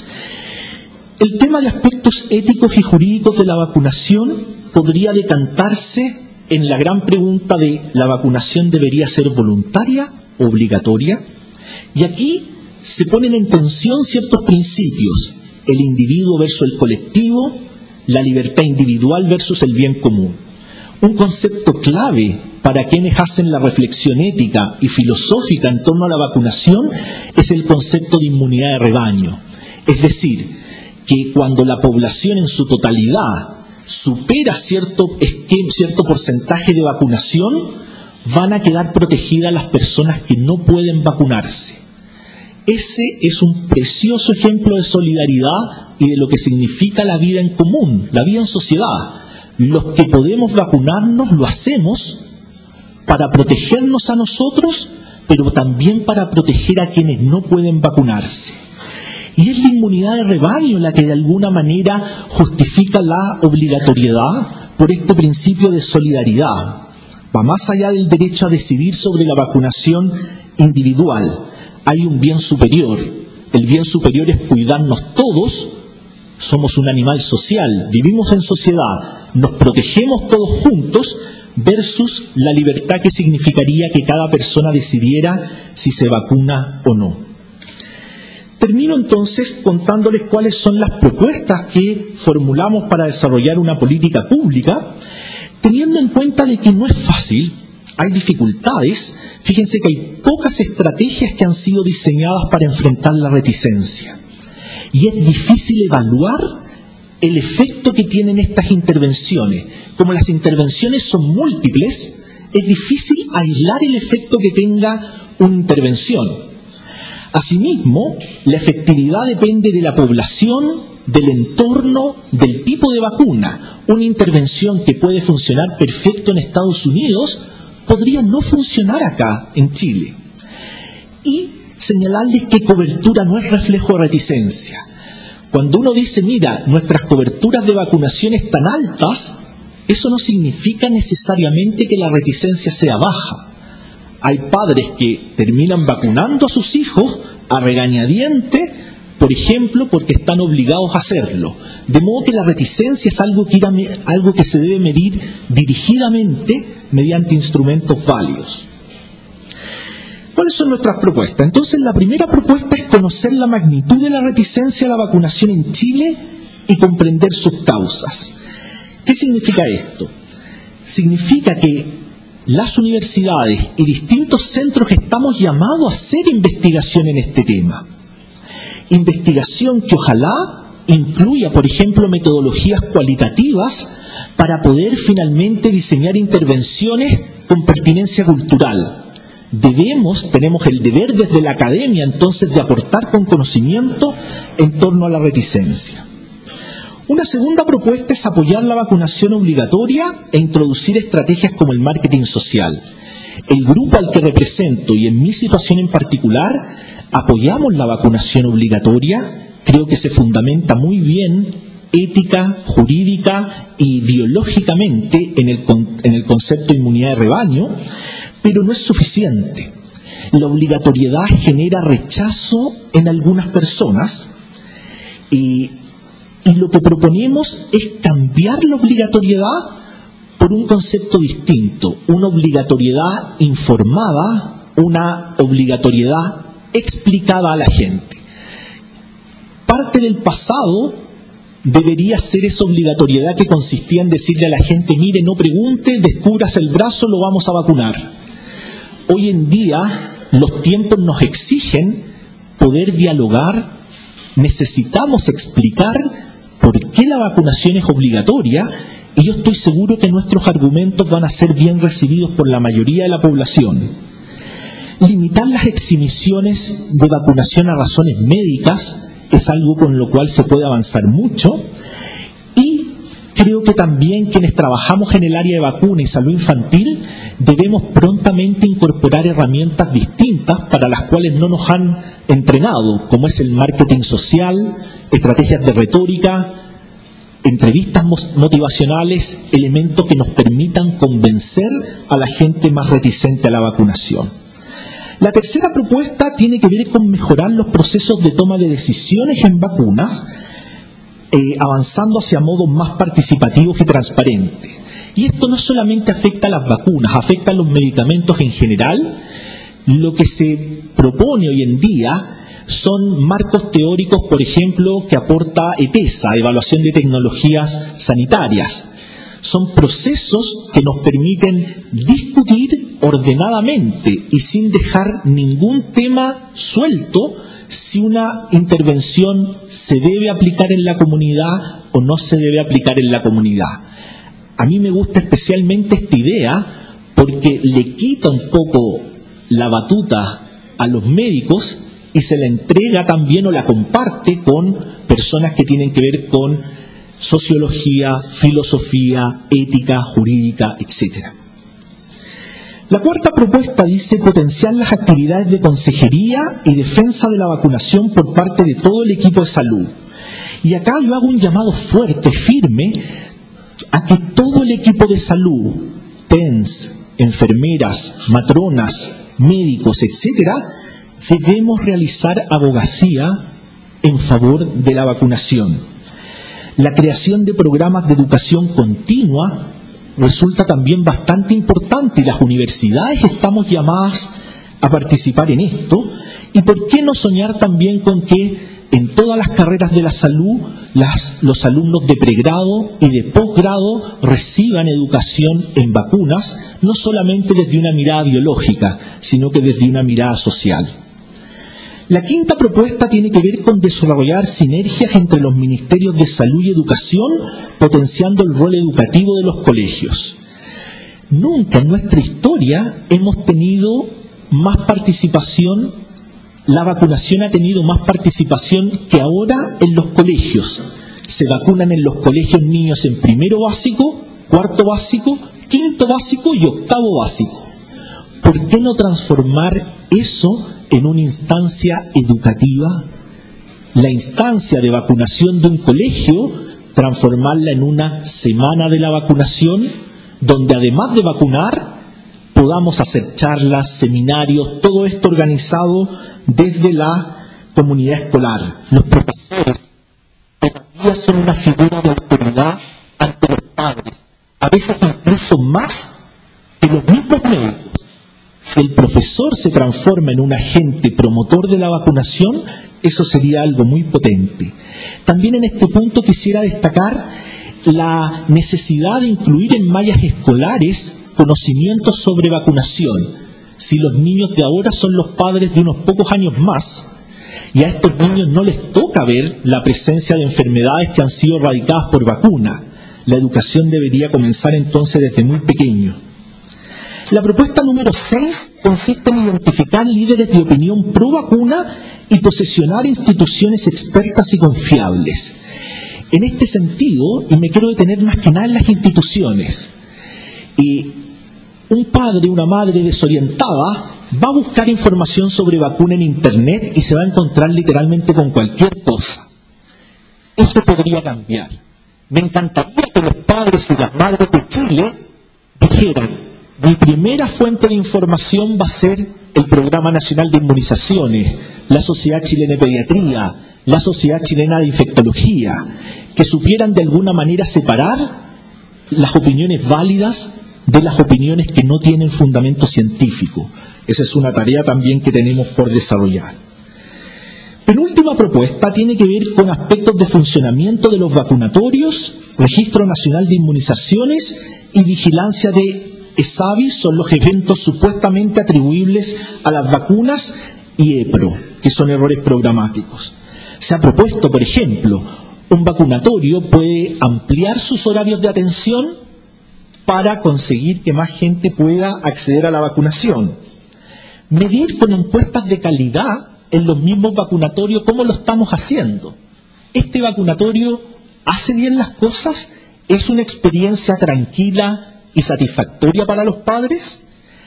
El tema de aspectos éticos y jurídicos de la vacunación podría decantarse en la gran pregunta de ¿la vacunación debería ser voluntaria o obligatoria? Y aquí se ponen en tensión ciertos principios: el individuo versus el colectivo, la libertad individual versus el bien común. Un concepto clave para quienes hacen la reflexión ética y filosófica en torno a la vacunación es el concepto de inmunidad de rebaño. Es decir, que cuando la población en su totalidad supera cierto, cierto porcentaje de vacunación, van a quedar protegidas las personas que no pueden vacunarse. Ese es un precioso ejemplo de solidaridad y de lo que significa la vida en común, la vida en sociedad. Los que podemos vacunarnos lo hacemos para protegernos a nosotros, pero también para proteger a quienes no pueden vacunarse. Y es la inmunidad de rebaño la que de alguna manera justifica la obligatoriedad por este principio de solidaridad. Va más allá del derecho a decidir sobre la vacunación individual. Hay un bien superior. El bien superior es cuidarnos todos. Somos un animal social, vivimos en sociedad, nos protegemos todos juntos, versus la libertad que significaría que cada persona decidiera si se vacuna o no. Termino entonces contándoles cuáles son las propuestas que formulamos para desarrollar una política pública. teniendo en cuenta de que no es fácil, hay dificultades, fíjense que hay pocas estrategias que han sido diseñadas para enfrentar la reticencia. Y es difícil evaluar el efecto que tienen estas intervenciones. Como las intervenciones son múltiples, es difícil aislar el efecto que tenga una intervención. Asimismo, la efectividad depende de la población, del entorno, del tipo de vacuna. Una intervención que puede funcionar perfecto en Estados Unidos podría no funcionar acá, en Chile. Y señalarles que cobertura no es reflejo de reticencia. Cuando uno dice, mira, nuestras coberturas de vacunación están altas, eso no significa necesariamente que la reticencia sea baja. Hay padres que terminan vacunando a sus hijos a regañadientes, por ejemplo, porque están obligados a hacerlo. De modo que la reticencia es algo que, algo que se debe medir dirigidamente mediante instrumentos válidos. ¿Cuáles son nuestras propuestas? Entonces, la primera propuesta es conocer la magnitud de la reticencia a la vacunación en Chile y comprender sus causas. ¿Qué significa esto? Significa que las universidades y distintos centros estamos llamados a hacer investigación en este tema. Investigación que ojalá incluya, por ejemplo, metodologías cualitativas para poder finalmente diseñar intervenciones con pertinencia cultural. Debemos, tenemos el deber desde la academia entonces de aportar con conocimiento en torno a la reticencia. Una segunda propuesta es apoyar la vacunación obligatoria e introducir estrategias como el marketing social. El grupo al que represento y en mi situación en particular apoyamos la vacunación obligatoria. Creo que se fundamenta muy bien ética, jurídica y biológicamente en el, en el concepto de inmunidad de rebaño, pero no es suficiente. La obligatoriedad genera rechazo en algunas personas y, y lo que proponemos es cambiar la obligatoriedad por un concepto distinto, una obligatoriedad informada, una obligatoriedad explicada a la gente. Parte del pasado debería ser esa obligatoriedad que consistía en decirle a la gente, mire, no pregunte, descúbrase el brazo, lo vamos a vacunar. Hoy en día los tiempos nos exigen poder dialogar, necesitamos explicar por qué la vacunación es obligatoria y yo estoy seguro que nuestros argumentos van a ser bien recibidos por la mayoría de la población. Limitar las exhibiciones de vacunación a razones médicas es algo con lo cual se puede avanzar mucho y creo que también quienes trabajamos en el área de vacuna y salud infantil debemos prontamente incorporar herramientas distintas para las cuales no nos han entrenado, como es el marketing social, estrategias de retórica, entrevistas motivacionales, elementos que nos permitan convencer a la gente más reticente a la vacunación. La tercera propuesta tiene que ver con mejorar los procesos de toma de decisiones en vacunas, eh, avanzando hacia modos más participativos y transparentes. Y esto no solamente afecta a las vacunas, afecta a los medicamentos en general. Lo que se propone hoy en día son marcos teóricos, por ejemplo, que aporta ETESA, Evaluación de Tecnologías Sanitarias. Son procesos que nos permiten discutir ordenadamente y sin dejar ningún tema suelto si una intervención se debe aplicar en la comunidad o no se debe aplicar en la comunidad. A mí me gusta especialmente esta idea porque le quita un poco la batuta a los médicos y se la entrega también o la comparte con personas que tienen que ver con sociología, filosofía, ética, jurídica, etcétera. La cuarta propuesta dice potenciar las actividades de consejería y defensa de la vacunación por parte de todo el equipo de salud. Y acá yo hago un llamado fuerte, firme, a que todo el equipo de salud, T E N S, enfermeras, matronas, médicos, etcétera, debemos realizar abogacía en favor de la vacunación. La creación de programas de educación continua resulta también bastante importante y las universidades estamos llamadas a participar en esto. ¿Y por qué no soñar también con que en todas las carreras de la salud las, los alumnos de pregrado y de posgrado reciban educación en vacunas, no solamente desde una mirada biológica, sino que desde una mirada social. La quinta propuesta tiene que ver con desarrollar sinergias entre los ministerios de salud y educación, potenciando el rol educativo de los colegios. Nunca en nuestra historia hemos tenido más participación, la vacunación ha tenido más participación que ahora en los colegios. Se vacunan en los colegios niños en primero básico, cuarto básico, quinto básico y octavo básico. ¿Por qué no transformar eso en una instancia educativa? La instancia de vacunación de un colegio, transformarla en una semana de la vacunación, donde además de vacunar, podamos hacer charlas, seminarios, todo esto organizado desde la comunidad escolar. Los profesores todavía son una figura de autoridad ante los padres, a veces incluso más que los mismos médicos. Si el profesor se transforma en un agente promotor de la vacunación, eso sería algo muy potente. También en este punto quisiera destacar la necesidad de incluir en mallas escolares conocimientos sobre vacunación. Si los niños de ahora son los padres de unos pocos años más, y a estos niños no les toca ver la presencia de enfermedades que han sido erradicadas por vacuna, la educación debería comenzar entonces desde muy pequeño. La propuesta número seis consiste en identificar líderes de opinión pro vacuna y posesionar instituciones expertas y confiables. En este sentido, y me quiero detener más que nada en las instituciones, y un padre, una madre desorientada va a buscar información sobre vacuna en internet y se va a encontrar literalmente con cualquier cosa. Eso podría cambiar. Me encantaría que los padres y las madres de Chile dijeran: mi primera fuente de información va a ser el Programa Nacional de Inmunizaciones, la Sociedad Chilena de Pediatría, la Sociedad Chilena de Infectología, que supieran de alguna manera separar las opiniones válidas de las opiniones que no tienen fundamento científico. Esa es una tarea también que tenemos por desarrollar. Penúltima propuesta tiene que ver con aspectos de funcionamiento de los vacunatorios, Registro Nacional de Inmunizaciones y vigilancia de ESAVI, son los eventos supuestamente atribuibles a las vacunas, y EPRO, que son errores programáticos. Se ha propuesto, por ejemplo, un vacunatorio puede ampliar sus horarios de atención para conseguir que más gente pueda acceder a la vacunación. Medir con encuestas de calidad en los mismos vacunatorios cómo lo estamos haciendo. ¿Este vacunatorio hace bien las cosas? ¿Es una experiencia tranquila y satisfactoria para los padres?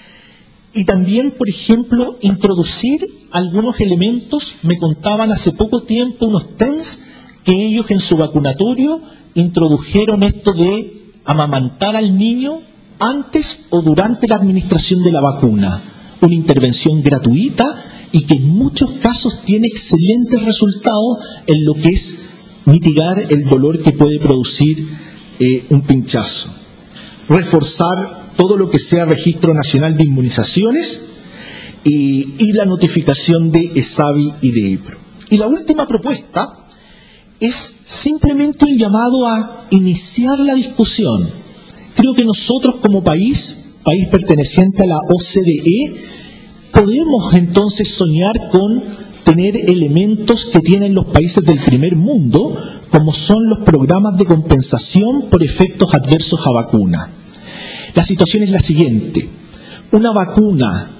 Y también, por ejemplo, introducir algunos elementos. Me contaban hace poco tiempo unos T E N S que ellos en su vacunatorio introdujeron esto de amamantar al niño antes o durante la administración de la vacuna. Una intervención gratuita y que en muchos casos tiene excelentes resultados en lo que es mitigar el dolor que puede producir eh, un pinchazo. Reforzar todo lo que sea Registro Nacional de Inmunizaciones y, y la notificación de ESAVI y de EPRO. Y la última propuesta es simplemente un llamado a iniciar la discusión. Creo que nosotros como país, país perteneciente a la O C D E, podemos entonces soñar con tener elementos que tienen los países del primer mundo, como son los programas de compensación por efectos adversos a vacuna. La situación es la siguiente: una vacuna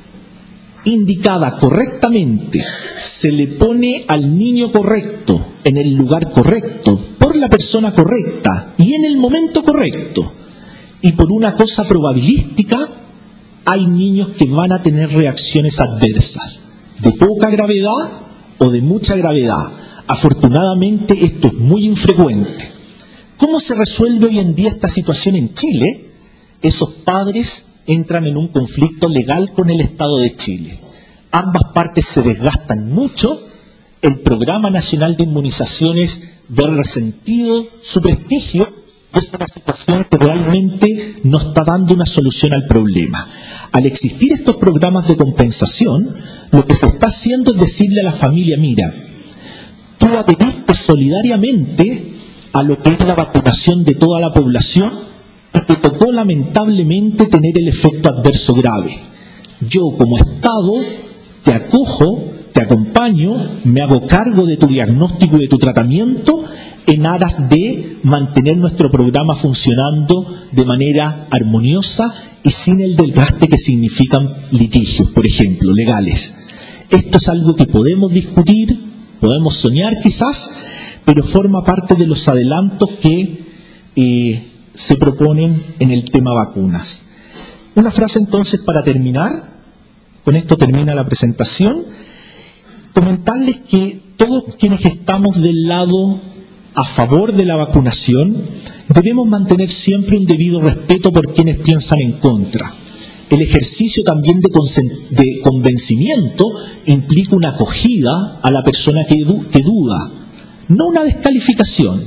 indicada correctamente, se le pone al niño correcto, en el lugar correcto, por la persona correcta y en el momento correcto, y por una cosa probabilística, hay niños que van a tener reacciones adversas, de poca gravedad o de mucha gravedad. Afortunadamente esto es muy infrecuente. ¿Cómo se resuelve hoy en día esta situación en Chile? Esos padres entran en un conflicto legal con el Estado de Chile. Ambas partes se desgastan mucho, el Programa Nacional de Inmunizaciones ve resentido su prestigio, y es una situación que realmente no está dando una solución al problema. Al existir estos programas de compensación, lo que se está haciendo es decirle a la familia: mira, tú quiero adherirte solidariamente a lo que es la vacunación de toda la población y que tocó lamentablemente tener el efecto adverso grave. Yo como Estado te acojo, te acompaño, me hago cargo de tu diagnóstico y de tu tratamiento en aras de mantener nuestro programa funcionando de manera armoniosa y sin el desgaste que significan litigios, por ejemplo, legales. Esto es algo que podemos discutir, podemos soñar quizás, pero forma parte de los adelantos que eh, se proponen en el tema vacunas. Una frase entonces para terminar, con esto termina la presentación, comentarles que todos quienes estamos del lado a favor de la vacunación debemos mantener siempre un debido respeto por quienes piensan en contra. El ejercicio también de, de convencimiento implica una acogida a la persona que, que duda, no una descalificación.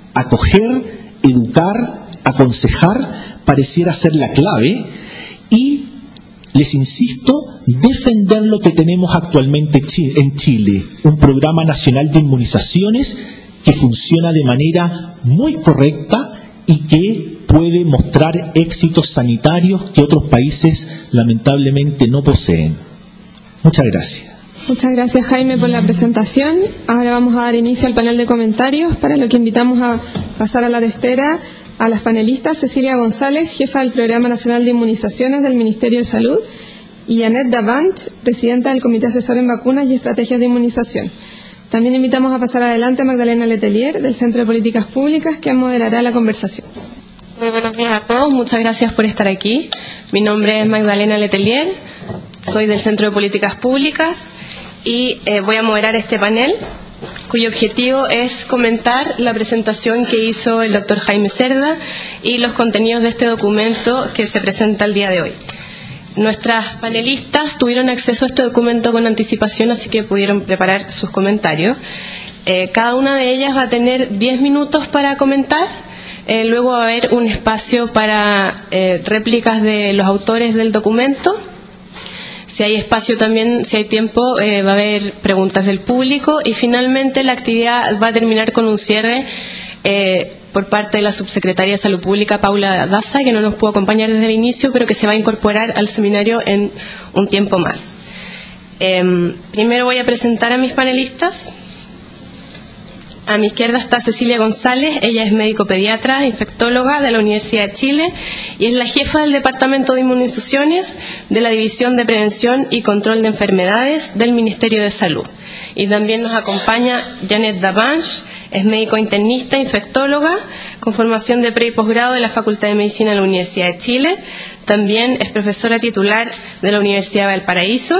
Acoger, educar, aconsejar pareciera ser la clave y, les insisto, defender lo que tenemos actualmente en Chile, un programa nacional de inmunizaciones que funciona de manera muy correcta y que puede mostrar éxitos sanitarios que otros países lamentablemente no poseen. Muchas gracias. Muchas gracias, Jaime, por la presentación. Ahora vamos a dar inicio al panel de comentarios, para lo que invitamos a pasar a la testera a las panelistas Cecilia González, jefa del Programa Nacional de Inmunizaciones del Ministerio de Salud, y Annette Davant, presidenta del Comité Asesor en Vacunas y Estrategias de Inmunización. También invitamos a pasar adelante a Magdalena Letelier, del Centro de Políticas Públicas, que moderará la conversación. Muy buenos días a todos, muchas gracias por estar aquí. Mi nombre es Magdalena Letelier, soy del Centro de Políticas Públicas y eh, voy a moderar este panel, cuyo objetivo es comentar la presentación que hizo el doctor Jaime Cerda y los contenidos de este documento que se presenta el día de hoy. Nuestras panelistas tuvieron acceso a este documento con anticipación, así que pudieron preparar sus comentarios. Eh, cada una de ellas va a tener diez minutos para comentar. Eh, luego va a haber un espacio para eh, réplicas de los autores del documento. Si hay espacio también, si hay tiempo, eh, va a haber preguntas del público. Y finalmente la actividad va a terminar con un cierre eh, por parte de la subsecretaria de Salud Pública, Paula Daza, que no nos pudo acompañar desde el inicio, pero que se va a incorporar al seminario en un tiempo más. Eh, primero voy a presentar a mis panelistas. A mi izquierda está Cecilia González, ella es médico pediatra, infectóloga de la Universidad de Chile y es la jefa del Departamento de Inmunizaciones de la División de Prevención y Control de Enfermedades del Ministerio de Salud. Y también nos acompaña Annette Davant, es médico internista, infectóloga, con formación de pre y posgrado de la Facultad de Medicina de la Universidad de Chile. También es profesora titular de la Universidad de Valparaíso.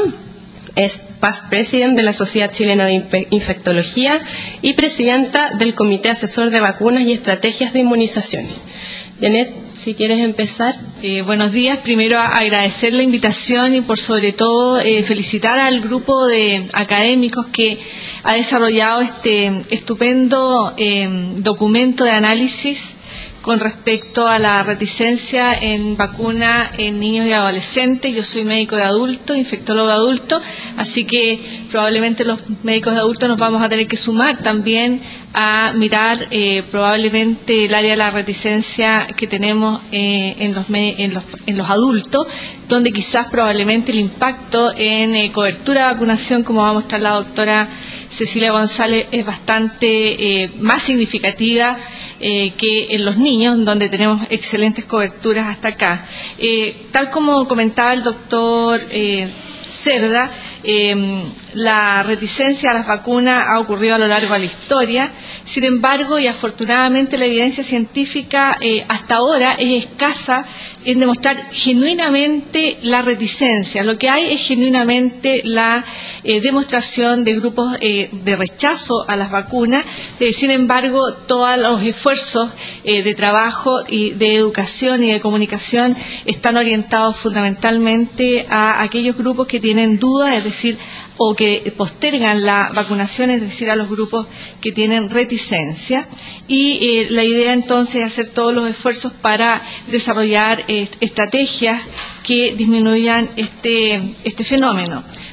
Es past president de la Sociedad Chilena de Infectología y presidenta del Comité Asesor de Vacunas y Estrategias de Inmunizaciones. Annette, si quieres empezar. Eh, buenos días. Primero agradecer la invitación y por sobre todo eh, felicitar al grupo de académicos que ha desarrollado este estupendo eh, documento de análisis con respecto a la reticencia en vacuna en niños y adolescentes. Yo soy médico de adulto, infectólogo de adulto, así que probablemente los médicos de adultos nos vamos a tener que sumar también a mirar eh, probablemente el área de la reticencia que tenemos eh, en, los me en, los, en los adultos, donde quizás probablemente el impacto en eh, cobertura de vacunación, como va a mostrar la doctora Cecilia González, es bastante eh, más significativa eh, que en los niños, donde tenemos excelentes coberturas hasta acá. Eh, tal como comentaba el doctor eh, Cerda, eh, la reticencia a las vacunas ha ocurrido a lo largo de la historia. Sin embargo, y afortunadamente, la evidencia científica eh, hasta ahora es escasa en demostrar genuinamente la reticencia. Lo que hay es genuinamente la eh, demostración de grupos eh, de rechazo a las vacunas. Eh, sin embargo, todos los esfuerzos eh, de trabajo y de educación y de comunicación están orientados fundamentalmente a aquellos grupos que tienen dudas, es decir, o que postergan la vacunación, es decir, a los grupos que tienen reticencia. Y eh, la idea entonces es hacer todos los esfuerzos para desarrollar eh, estrategias que disminuyan este, este fenómeno.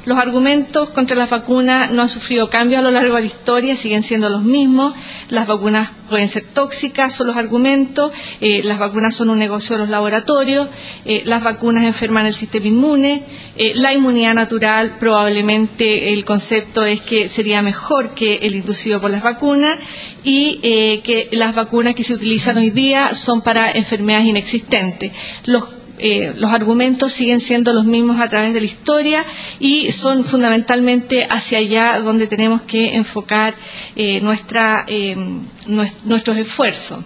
Los argumentos contra las vacunas no han sufrido cambios a lo largo de la historia, siguen siendo los mismos. Las vacunas pueden ser tóxicas, son los argumentos. Eh, las vacunas son un negocio de los laboratorios. Eh, las vacunas enferman el sistema inmune. Eh, la inmunidad natural, probablemente el concepto es que sería mejor que el inducido por las vacunas, y eh, que las vacunas que se utilizan hoy día son para enfermedades inexistentes. Los Eh, los argumentos siguen siendo los mismos a través de la historia y son fundamentalmente hacia allá donde tenemos que enfocar eh, nuestra, eh, nuestros esfuerzos.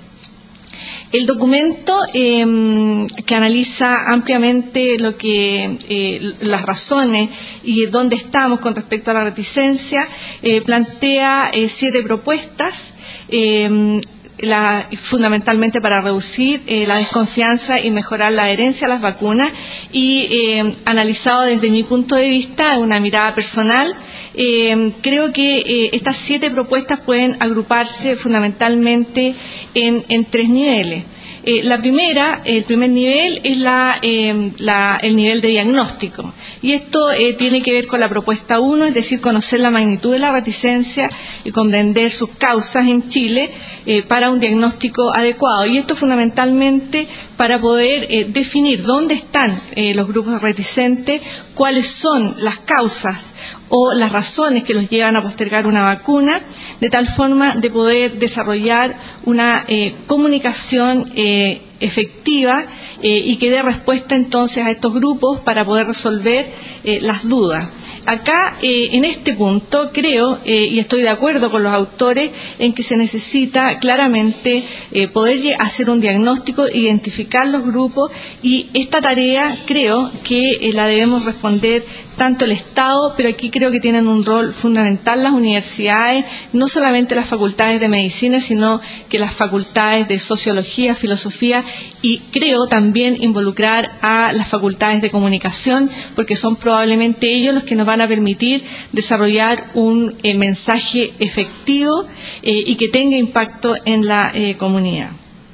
El documento eh, que analiza ampliamente lo que eh, las razones y dónde estamos con respecto a la reticencia eh, plantea eh, siete propuestas. Eh, La, fundamentalmente para reducir eh, la desconfianza y mejorar la adherencia a las vacunas, y eh, analizado desde mi punto de vista, una mirada personal, eh, creo que eh, estas siete propuestas pueden agruparse fundamentalmente en, en tres niveles. Eh, la primera, el primer nivel es la, eh, la, el nivel de diagnóstico, y esto eh, tiene que ver con la propuesta uno, es decir, conocer la magnitud de la reticencia y comprender sus causas en Chile eh, para un diagnóstico adecuado, y esto fundamentalmente para poder eh, definir dónde están eh, los grupos reticentes, cuáles son las causas o las razones que los llevan a postergar una vacuna, de tal forma de poder desarrollar una eh, comunicación eh, efectiva eh, y que dé respuesta entonces a estos grupos para poder resolver eh, las dudas. Acá, eh, en este punto, creo, eh, y estoy de acuerdo con los autores, en que se necesita claramente eh, poder hacer un diagnóstico, identificar los grupos, y esta tarea creo que eh, la debemos responder tanto el Estado, pero aquí creo que tienen un rol fundamental las universidades, no solamente las facultades de medicina, sino que las facultades de sociología, filosofía, y creo también involucrar a las facultades de comunicación, porque son probablemente ellos los que nos van a permitir desarrollar un eh, mensaje efectivo eh, y que tenga impacto en la eh, comunidad.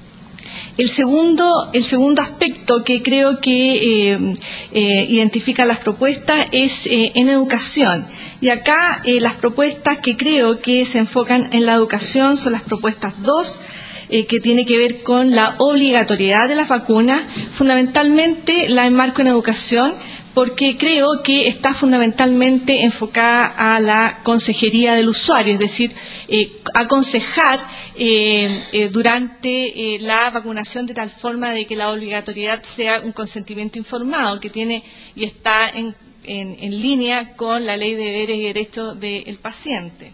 El segundo, el segundo aspecto que creo que eh, eh, identifica las propuestas es eh, en educación. Y acá eh, las propuestas que creo que se enfocan en la educación son las propuestas dos, eh, que tiene que ver con la obligatoriedad de las vacunas. Fundamentalmente la enmarco en educación, porque creo que está fundamentalmente enfocada a la consejería del usuario, es decir, eh, aconsejar eh, eh, durante eh, la vacunación de tal forma de que la obligatoriedad sea un consentimiento informado, que tiene y está en, en, en línea con la ley de deberes y derechos del paciente.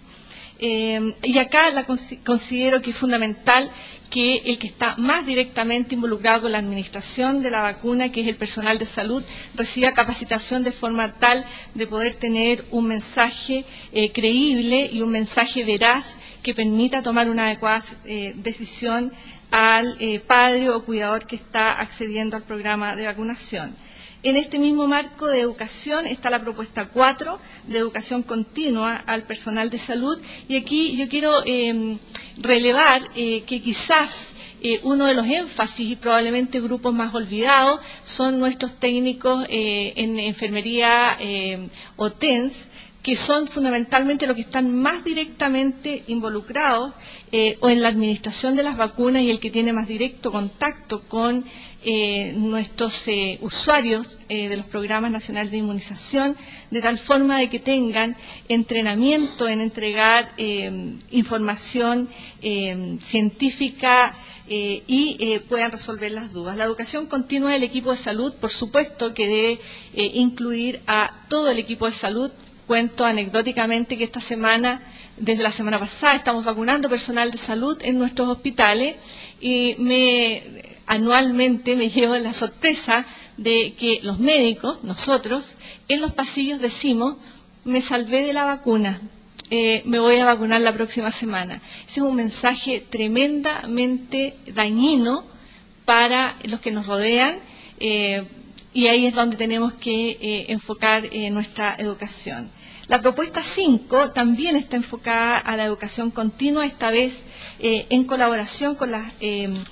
Eh, y acá la considero que es fundamental que el que está más directamente involucrado con la administración de la vacuna, que es el personal de salud, reciba capacitación de forma tal de poder tener un mensaje eh, creíble y un mensaje veraz que permita tomar una adecuada eh, decisión al eh, padre o cuidador que está accediendo al programa de vacunación. En este mismo marco de educación está la propuesta cuatro, de educación continua al personal de salud, y aquí yo quiero eh, relevar eh, que quizás eh, uno de los énfasis y probablemente grupos más olvidados son nuestros técnicos eh, en enfermería eh, o T E N S, que son fundamentalmente los que están más directamente involucrados eh, o en la administración de las vacunas y el que tiene más directo contacto con Eh, nuestros eh, usuarios eh, de los programas nacionales de inmunización, de tal forma de que tengan entrenamiento en entregar eh, información eh, científica eh, y eh, puedan resolver las dudas. La educación continua del equipo de salud, por supuesto que debe eh, incluir a todo el equipo de salud. Cuento anecdóticamente que esta semana, desde la semana pasada, estamos vacunando personal de salud en nuestros hospitales, y me anualmente me llevo la sorpresa de que los médicos, nosotros, en los pasillos decimos: me salvé de la vacuna, eh, me voy a vacunar la próxima semana. Ese es un mensaje tremendamente dañino para los que nos rodean, eh, y ahí es donde tenemos que eh, enfocar eh, nuestra educación. La propuesta cinco también está enfocada a la educación continua, esta vez eh, en colaboración con las... Eh,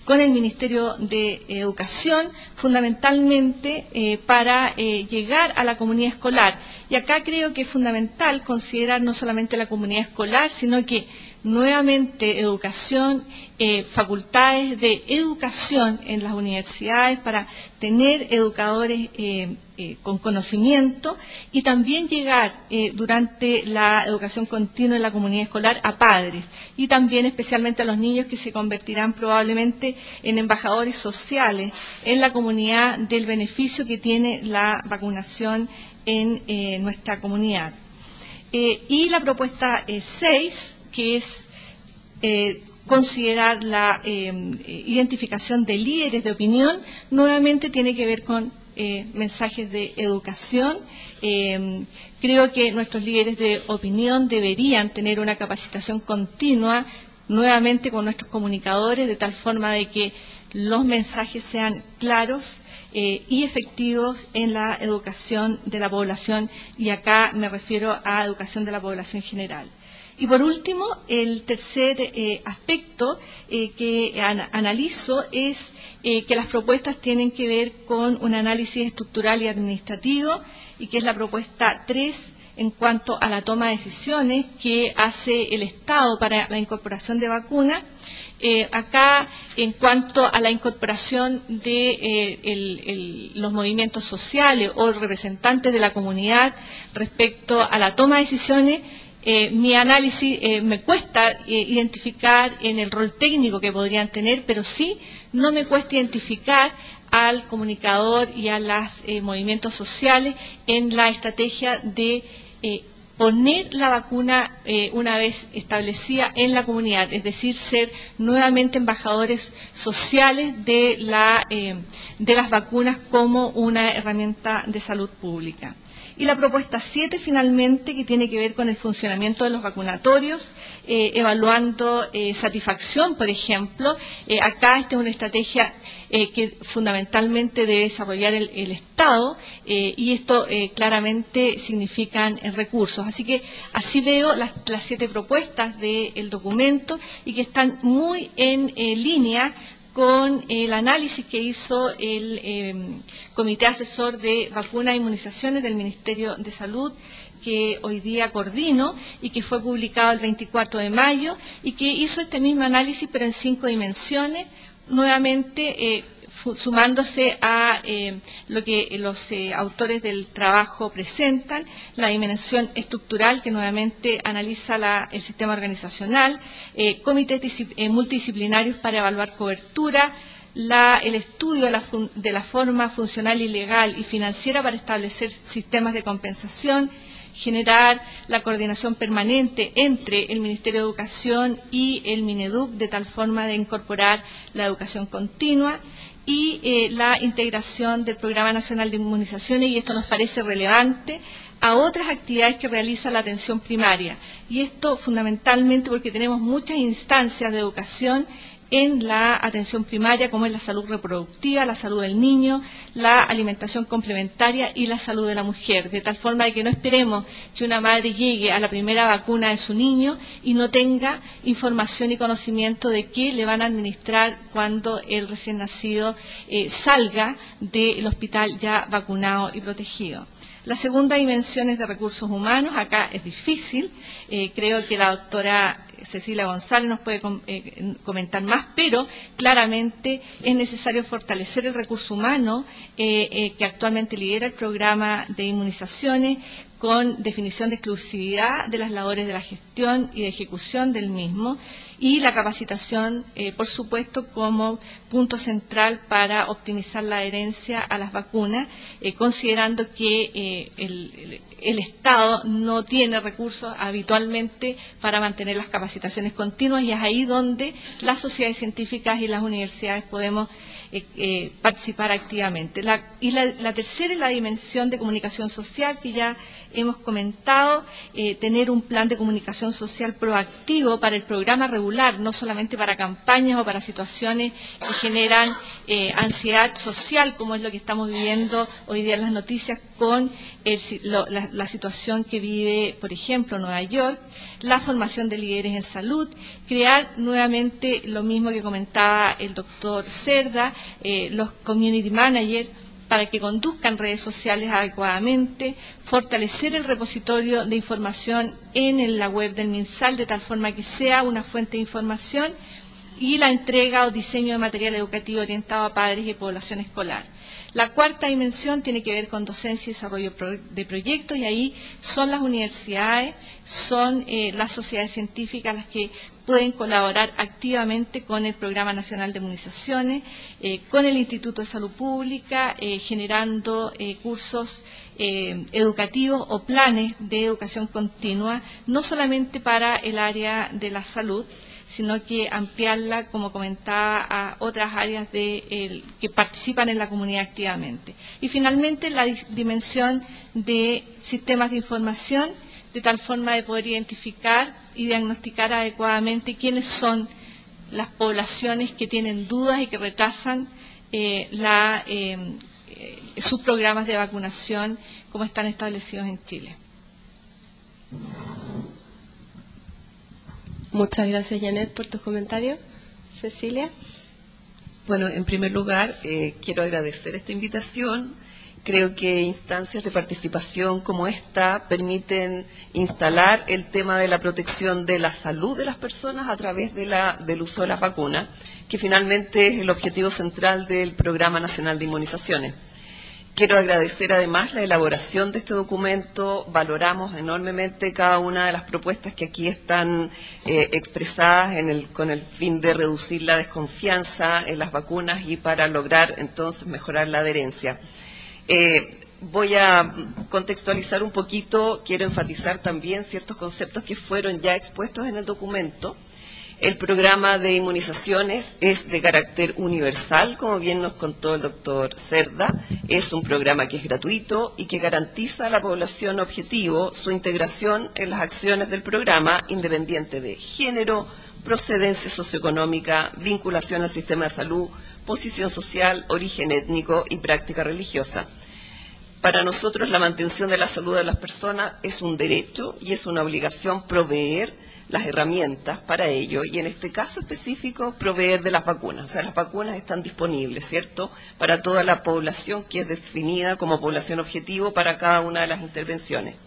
con el Ministerio de Educación, fundamentalmente eh, para eh, llegar a la comunidad escolar. Y acá creo que es fundamental considerar no solamente la comunidad escolar, sino que nuevamente educación, eh, facultades de educación en las universidades para tener educadores eh, eh, con conocimiento y también llegar eh, durante la educación continua en la comunidad escolar a padres y también especialmente a los niños que se convertirán probablemente en embajadores sociales en la comunidad del beneficio que tiene la vacunación en eh, nuestra comunidad. Eh, y la propuesta eh, seis, que es eh, considerar la eh, identificación de líderes de opinión, nuevamente tiene que ver con eh, mensajes de educación. Eh, creo que nuestros líderes de opinión deberían tener una capacitación continua, nuevamente con nuestros comunicadores, de tal forma de que los mensajes sean claros eh, y efectivos en la educación de la población, y acá me refiero a educación de la población general. Y por último, el tercer eh, aspecto eh, que an analizo es eh, que las propuestas tienen que ver con un análisis estructural y administrativo, y que es la propuesta tres en cuanto a la toma de decisiones que hace el Estado para la incorporación de vacunas. Eh, acá, en cuanto a la incorporación de eh, el, el, los movimientos sociales o representantes de la comunidad respecto a la toma de decisiones, Eh, mi análisis eh, me cuesta eh, identificar en el rol técnico que podrían tener, pero sí no me cuesta identificar al comunicador y a los eh, movimientos sociales en la estrategia de eh, poner la vacuna eh, una vez establecida en la comunidad, es decir, ser nuevamente embajadores sociales de, la, eh, de las vacunas como una herramienta de salud pública. Y la propuesta siete, finalmente, que tiene que ver con el funcionamiento de los vacunatorios, eh, evaluando eh, satisfacción, por ejemplo. Eh, acá esta es una estrategia eh, que fundamentalmente debe desarrollar el, el Estado, eh, y esto eh, claramente significan eh, recursos. Así que así veo las, las siete propuestas del documento, y que están muy en eh, línea con el análisis que hizo el eh, Comité Asesor de Vacunas e Inmunizaciones del Ministerio de Salud, que hoy día coordino y que fue publicado el veinticuatro de mayo, y que hizo este mismo análisis pero en cinco dimensiones, nuevamente eh, sumándose a eh, lo que los eh, autores del trabajo presentan: la dimensión estructural, que nuevamente analiza la, el sistema organizacional, eh, comités eh, multidisciplinarios para evaluar cobertura, la, el estudio de la, fun, de la forma funcional y legal y financiera para establecer sistemas de compensación, generar la coordinación permanente entre el Ministerio de Educación y el Mineduc, de tal forma de incorporar la educación continua, y eh, la integración del Programa Nacional de Inmunizaciones, y esto nos parece relevante, a otras actividades que realiza la atención primaria. Y esto fundamentalmente porque tenemos muchas instancias de educación en la atención primaria, como es la salud reproductiva, la salud del niño, la alimentación complementaria y la salud de la mujer, de tal forma de que no esperemos que una madre llegue a la primera vacuna de su niño y no tenga información y conocimiento de qué le van a administrar cuando el recién nacido eh, salga del hospital ya vacunado y protegido. La segunda dimensión es de recursos humanos. Acá es difícil, eh, creo que la doctora Cecilia González nos puede com eh, comentar más, pero claramente es necesario fortalecer el recurso humano eh, eh, que actualmente lidera el programa de inmunizaciones, con definición de exclusividad de las labores de la gestión y de ejecución del mismo, y la capacitación, eh, por supuesto, como punto central para optimizar la adherencia a las vacunas, eh, considerando que eh, el, el, el Estado no tiene recursos habitualmente para mantener las capacitaciones continuas, y es ahí donde las sociedades científicas y las universidades podemos eh, eh, participar activamente. La, y la, la tercera es la dimensión de comunicación social, que ya hemos comentado, eh, tener un plan de comunicación social proactivo para el programa regular regular, no solamente para campañas o para situaciones que generan eh, ansiedad social, como es lo que estamos viviendo hoy día en las noticias con el, lo, la, la situación que vive, por ejemplo, Nueva York, la formación de líderes en salud, crear nuevamente lo mismo que comentaba el doctor Cerda, eh, los community managers, para que conduzcan redes sociales adecuadamente, fortalecer el repositorio de información en la web del MinSal de tal forma que sea una fuente de información, y la entrega o diseño de material educativo orientado a padres y población escolar. La cuarta dimensión tiene que ver con docencia y desarrollo de proyectos, y ahí son las universidades, son eh, las sociedades científicas las que pueden colaborar activamente con el Programa Nacional de Inmunizaciones, eh, con el Instituto de Salud Pública, eh, generando eh, cursos eh, educativos o planes de educación continua, no solamente para el área de la salud, sino que ampliarla, como comentaba, a otras áreas de, eh, que participan en la comunidad activamente. Y finalmente la dimensión de sistemas de información, de tal forma de poder identificar y diagnosticar adecuadamente quiénes son las poblaciones que tienen dudas y que retrasan eh, la, eh, eh, sus programas de vacunación como están establecidos en Chile. Muchas gracias, Janet, por tus comentarios. Cecilia. Bueno, en primer lugar, eh, quiero agradecer esta invitación. Creo que instancias de participación como esta permiten instalar el tema de la protección de la salud de las personas a través de la, del uso de las vacunas, que finalmente es el objetivo central del Programa Nacional de Inmunizaciones. Quiero agradecer además la elaboración de este documento. Valoramos enormemente cada una de las propuestas que aquí están eh, expresadas en el, con el fin de reducir la desconfianza en las vacunas y para lograr entonces mejorar la adherencia. Eh, voy a contextualizar un poquito, quiero enfatizar también ciertos conceptos que fueron ya expuestos en el documento. El programa de inmunizaciones es de carácter universal, como bien nos contó el doctor Cerda. Es un programa que es gratuito y que garantiza a la población objetivo su integración en las acciones del programa, independiente de género, procedencia socioeconómica, vinculación al sistema de salud, posición social, origen étnico y práctica religiosa. Para nosotros la mantención de la salud de las personas es un derecho y es una obligación proveer las herramientas para ello, y en este caso específico proveer de las vacunas. O sea, las vacunas están disponibles, ¿cierto?, para toda la población que es definida como población objetivo para cada una de las intervenciones.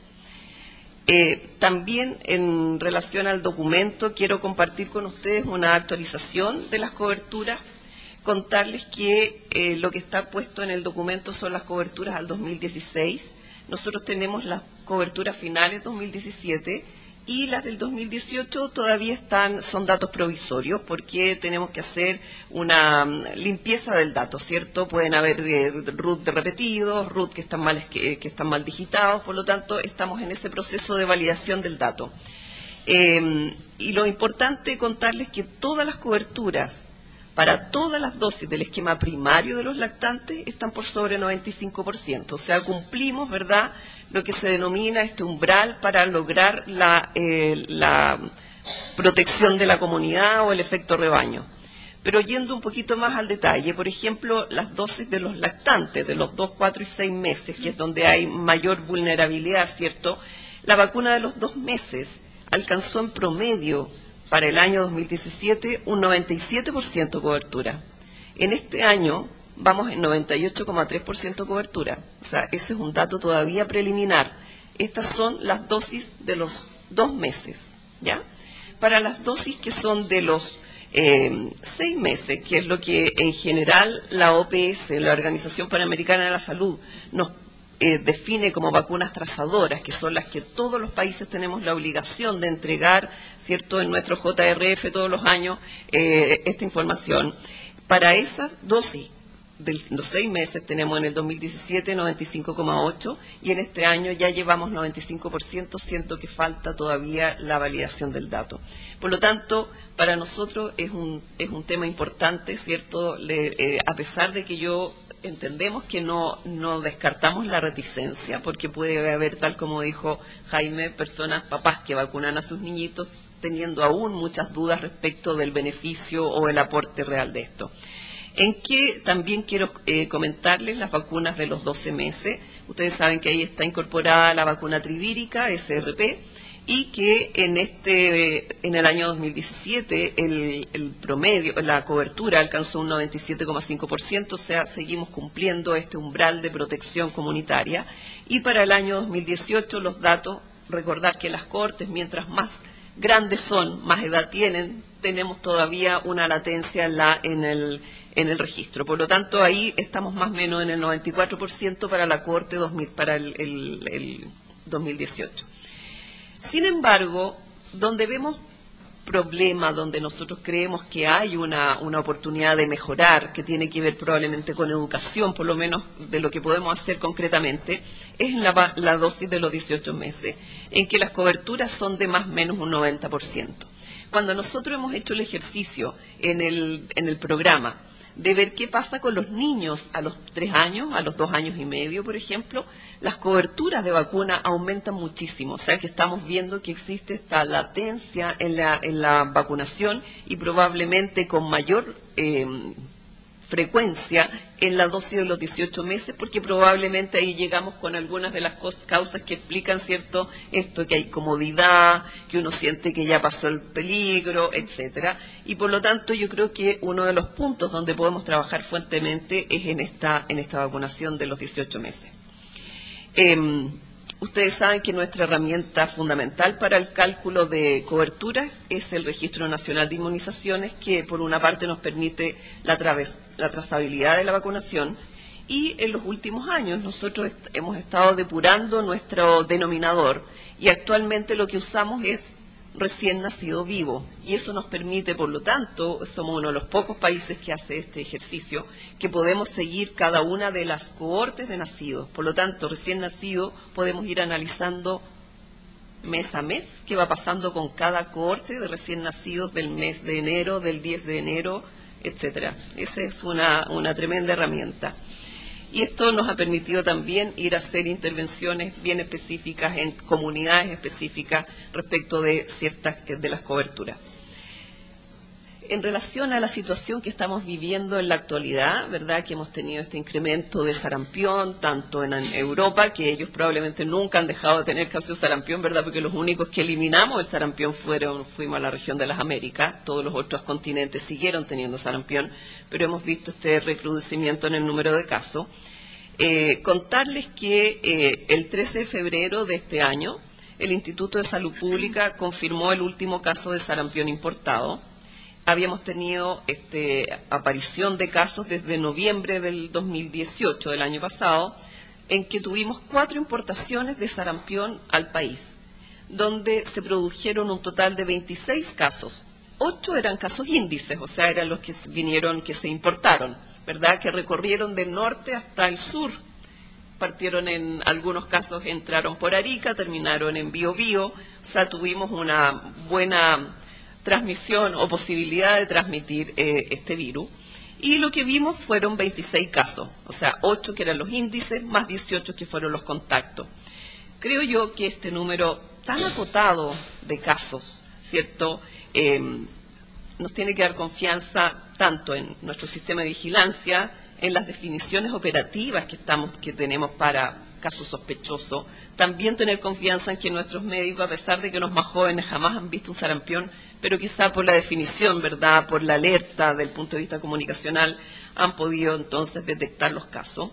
Eh, también en relación al documento quiero compartir con ustedes una actualización de las coberturas, contarles que eh, lo que está puesto en el documento son las coberturas al dos mil dieciséis. Nosotros tenemos las coberturas finales dos mil diecisiete, y las del dos mil dieciocho todavía están, son datos provisorios, porque tenemos que hacer una um, limpieza del dato, ¿cierto? Pueden haber eh, R U T de repetidos, R U T que están mal que, que están mal digitados, por lo tanto estamos en ese proceso de validación del dato. Eh, y lo importante es contarles que todas las coberturas para todas las dosis del esquema primario de los lactantes están por sobre noventa y cinco por ciento. O sea, cumplimos, ¿verdad?, lo que se denomina este umbral para lograr la, eh, la protección de la comunidad o el efecto rebaño. Pero yendo un poquito más al detalle, por ejemplo, las dosis de los lactantes, de los dos, cuatro y seis meses, que es donde hay mayor vulnerabilidad, ¿cierto? La vacuna de los dos meses alcanzó en promedio para el año dos mil diecisiete un noventa y siete por ciento cobertura. En este año vamos en noventa y ocho coma tres por ciento cobertura. O sea, ese es un dato todavía preliminar. Estas son las dosis de los dos meses, ¿ya? Para las dosis que son de los eh, seis meses, que es lo que en general la O P S, la Organización Panamericana de la Salud, nos eh, define como vacunas trazadoras, que son las que todos los países tenemos la obligación de entregar, ¿cierto?, en nuestro J R F todos los años eh, esta información. Para esas dosis de los seis meses tenemos en el dos mil diecisiete noventa y cinco coma ocho y en este año ya llevamos noventa y cinco por ciento, siento que falta todavía la validación del dato. Por lo tanto, para nosotros es un, es un tema importante, ¿cierto? Le, eh, a pesar de que yo entendemos que no, no descartamos la reticencia, porque puede haber, tal como dijo Jaime, personas, papás que vacunan a sus niñitos teniendo aún muchas dudas respecto del beneficio o el aporte real de esto. En que también quiero eh, comentarles las vacunas de los doce meses. Ustedes saben que ahí está incorporada la vacuna trivírica, S R P, y que en este en el año dos mil diecisiete el, el promedio, la cobertura alcanzó un noventa y siete coma cinco por ciento, o sea, seguimos cumpliendo este umbral de protección comunitaria. Y para el año dos mil dieciocho los datos, recordar que las cohortes, mientras más grandes son, más edad tienen, tenemos todavía una latencia en, la, en, el, en el registro. Por lo tanto, ahí estamos más o menos en el noventa y cuatro por ciento para la cohorte dos mil, para el, el, el dos mil dieciocho. Sin embargo, donde vemos problemas, donde nosotros creemos que hay una, una oportunidad de mejorar, que tiene que ver probablemente con educación, por lo menos de lo que podemos hacer concretamente, es en la, la dosis de los dieciocho meses, en que las coberturas son de más o menos un noventa por ciento. Cuando nosotros hemos hecho el ejercicio en el, en el programa de ver qué pasa con los niños a los tres años, a los dos años y medio, por ejemplo, las coberturas de vacuna aumentan muchísimo. O sea que estamos viendo que existe esta latencia en la, en la vacunación y probablemente con mayor eh, frecuencia en la dosis de los dieciocho meses, porque probablemente ahí llegamos con algunas de las causas que explican, ¿cierto?, esto, que hay comodidad, que uno siente que ya pasó el peligro, etcétera. Y por lo tanto yo creo que uno de los puntos donde podemos trabajar fuertemente es en esta, en esta vacunación de los dieciocho meses. Eh, ustedes saben que nuestra herramienta fundamental para el cálculo de coberturas es el Registro Nacional de Inmunizaciones, que por una parte nos permite la, traves, la trazabilidad de la vacunación, y en los últimos años nosotros est hemos estado depurando nuestro denominador, y actualmente lo que usamos es recién nacido vivo, y eso nos permite, por lo tanto, somos uno de los pocos países que hace este ejercicio, que podemos seguir cada una de las cohortes de nacidos. Por lo tanto, recién nacido podemos ir analizando mes a mes qué va pasando con cada cohorte de recién nacidos del mes de enero, del diez de enero, etcétera. Esa es una, una tremenda herramienta. Y esto nos ha permitido también ir a hacer intervenciones bien específicas en comunidades específicas respecto de ciertas de las coberturas. En relación a la situación que estamos viviendo en la actualidad, ¿verdad?, que hemos tenido este incremento de sarampión, tanto en Europa, que ellos probablemente nunca han dejado de tener casos de sarampión, ¿verdad?, porque los únicos que eliminamos el sarampión fueron, fuimos a la región de las Américas, todos los otros continentes siguieron teniendo sarampión, pero hemos visto este recrudecimiento en el número de casos. Eh, contarles que eh, el trece de febrero de este año, el Instituto de Salud Pública confirmó el último caso de sarampión importado. Habíamos tenido este, aparición de casos desde noviembre del dos mil dieciocho, del año pasado, en que tuvimos cuatro importaciones de sarampión al país, donde se produjeron un total de veintiséis casos. Ocho eran casos índices, o sea, eran los que vinieron, que se importaron, ¿verdad?, que recorrieron del norte hasta el sur. Partieron en algunos casos, entraron por Arica, terminaron en Biobío, o sea, tuvimos una buena transmisión o posibilidad de transmitir eh, este virus. Y lo que vimos fueron veintiséis casos, o sea, ocho que eran los índices, más dieciocho que fueron los contactos. Creo yo que este número tan acotado de casos, ¿cierto?, eh, nos tiene que dar confianza tanto en nuestro sistema de vigilancia, en las definiciones operativas que, estamos, que tenemos para casos sospechosos, también tener confianza en que nuestros médicos, a pesar de que los más jóvenes jamás han visto un sarampión, pero quizá por la definición, ¿verdad?, por la alerta del punto de vista comunicacional, han podido entonces detectar los casos.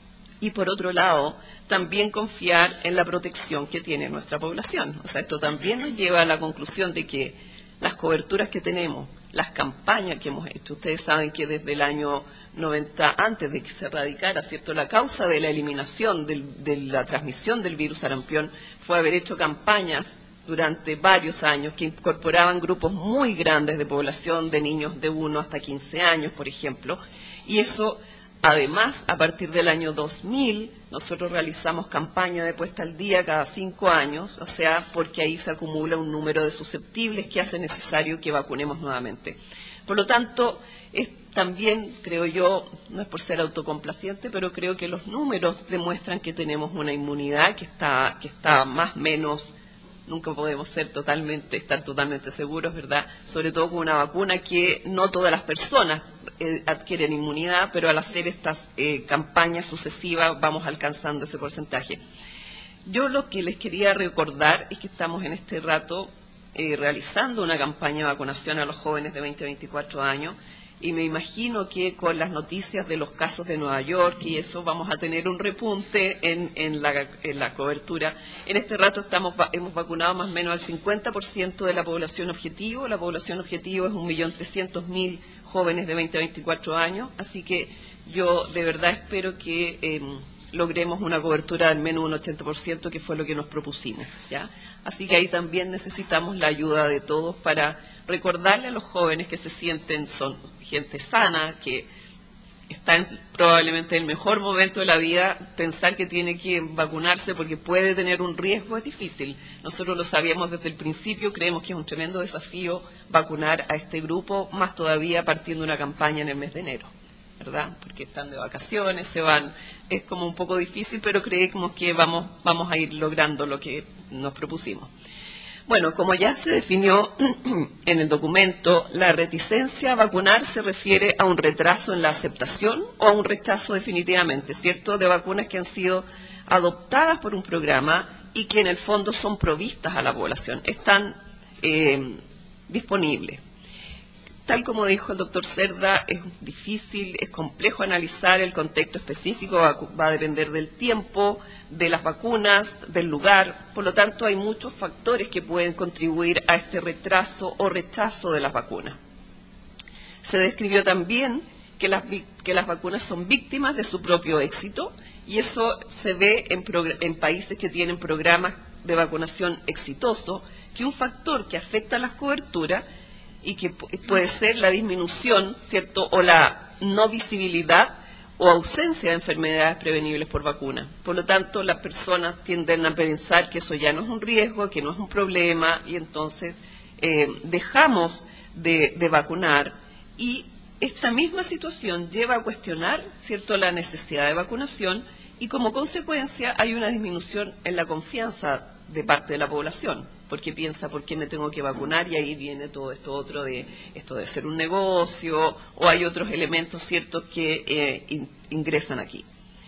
Y por otro lado, también confiar en la protección que tiene nuestra población. O sea, esto también nos lleva a la conclusión de que las coberturas que tenemos, las campañas que hemos hecho, ustedes saben que desde el año noventa, antes de que se erradicara, ¿cierto?, la causa de la eliminación del, de la transmisión del virus sarampión fue haber hecho campañas durante varios años que incorporaban grupos muy grandes de población, de niños de uno hasta quince años, por ejemplo, y eso, además, a partir del año dos mil, nosotros realizamos campaña de puesta al día cada cinco años, o sea, porque ahí se acumula un número de susceptibles que hace necesario que vacunemos nuevamente. Por lo tanto, es también, creo yo, no es por ser autocomplaciente, pero creo que los números demuestran que tenemos una inmunidad que está, que está más o menos, nunca podemos ser totalmente, estar totalmente seguros, ¿verdad? Sobre todo con una vacuna que no todas las personas eh, adquieren inmunidad, pero al hacer estas eh, campañas sucesivas vamos alcanzando ese porcentaje. Yo lo que les quería recordar es que estamos en este rato eh, realizando una campaña de vacunación a los jóvenes de veinte a veinticuatro años, y me imagino que con las noticias de los casos de Nueva York y eso vamos a tener un repunte en, en, la, en la cobertura. En este rato estamos hemos vacunado más o menos al cincuenta por ciento de la población objetivo. La población objetivo es un millón trescientos mil jóvenes de veinte a veinticuatro años, así que yo de verdad espero que eh, logremos una cobertura de al menos un ochenta por ciento, que fue lo que nos propusimos, ¿ya? Así que ahí también necesitamos la ayuda de todos para recordarle a los jóvenes que se sienten, son gente sana, que está en probablemente el mejor momento de la vida, pensar que tiene que vacunarse porque puede tener un riesgo es difícil. Nosotros lo sabíamos desde el principio, creemos que es un tremendo desafío vacunar a este grupo, más todavía partiendo una campaña en el mes de enero, ¿verdad? Porque están de vacaciones, se van, es como un poco difícil, pero creemos que vamos, vamos a ir logrando lo que nos propusimos. Bueno, como ya se definió en el documento, la reticencia a vacunar se refiere a un retraso en la aceptación o a un rechazo definitivamente, ¿cierto?, de vacunas que han sido adoptadas por un programa y que en el fondo son provistas a la población, están eh, disponibles. Tal como dijo el doctor Cerda, es difícil, es complejo analizar el contexto específico, va, va a depender del tiempo, de las vacunas, del lugar. Por lo tanto, hay muchos factores que pueden contribuir a este retraso o rechazo de las vacunas. Se describió también que las, que las vacunas son víctimas de su propio éxito, y eso se ve en, en países que tienen programas de vacunación exitosos, que un factor que afecta a las coberturas y que puede ser la disminución, ¿cierto?, o la no visibilidad o ausencia de enfermedades prevenibles por vacuna. Por lo tanto, las personas tienden a pensar que eso ya no es un riesgo, que no es un problema, y entonces eh, dejamos de, de vacunar, y esta misma situación lleva a cuestionar, ¿cierto?, la necesidad de vacunación, y como consecuencia hay una disminución en la confianza de parte de la población, porque piensa, ¿por qué me tengo que vacunar? Y ahí viene todo esto otro de esto de ser un negocio, o hay otros elementos ciertos que eh, in, ingresan aquí.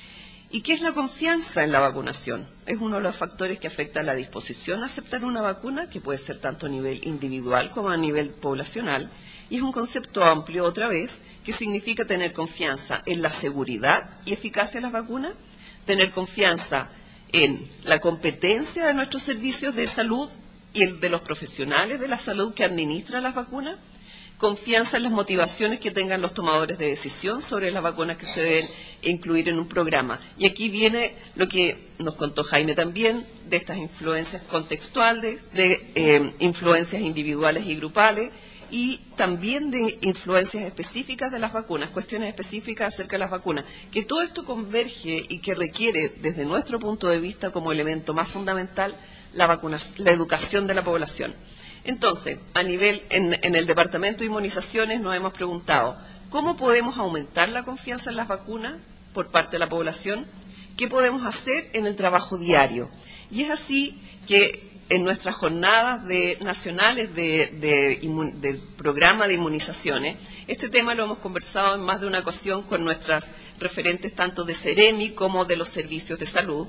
¿Y qué es la confianza en la vacunación? Es uno de los factores que afecta a la disposición a aceptar una vacuna, que puede ser tanto a nivel individual como a nivel poblacional, y es un concepto amplio, otra vez, que significa tener confianza en la seguridad y eficacia de las vacunas, tener confianza en la competencia de nuestros servicios de salud y el de los profesionales de la salud que administran las vacunas, confianza en las motivaciones que tengan los tomadores de decisión sobre las vacunas que se deben incluir en un programa. Y aquí viene lo que nos contó Jaime también, de estas influencias contextuales, de eh, influencias individuales y grupales, y también de influencias específicas de las vacunas, cuestiones específicas acerca de las vacunas, que todo esto converge y que requiere, desde nuestro punto de vista, como elemento más fundamental, la vacunación, la educación de la población. Entonces, a nivel, en, en el Departamento de Inmunizaciones nos hemos preguntado, ¿cómo podemos aumentar la confianza en las vacunas por parte de la población? ¿Qué podemos hacer en el trabajo diario? Y es así que en nuestras jornadas de, nacionales de, de, de, del programa de inmunizaciones, este tema lo hemos conversado en más de una ocasión con nuestras referentes tanto de Ceremi como de los servicios de salud,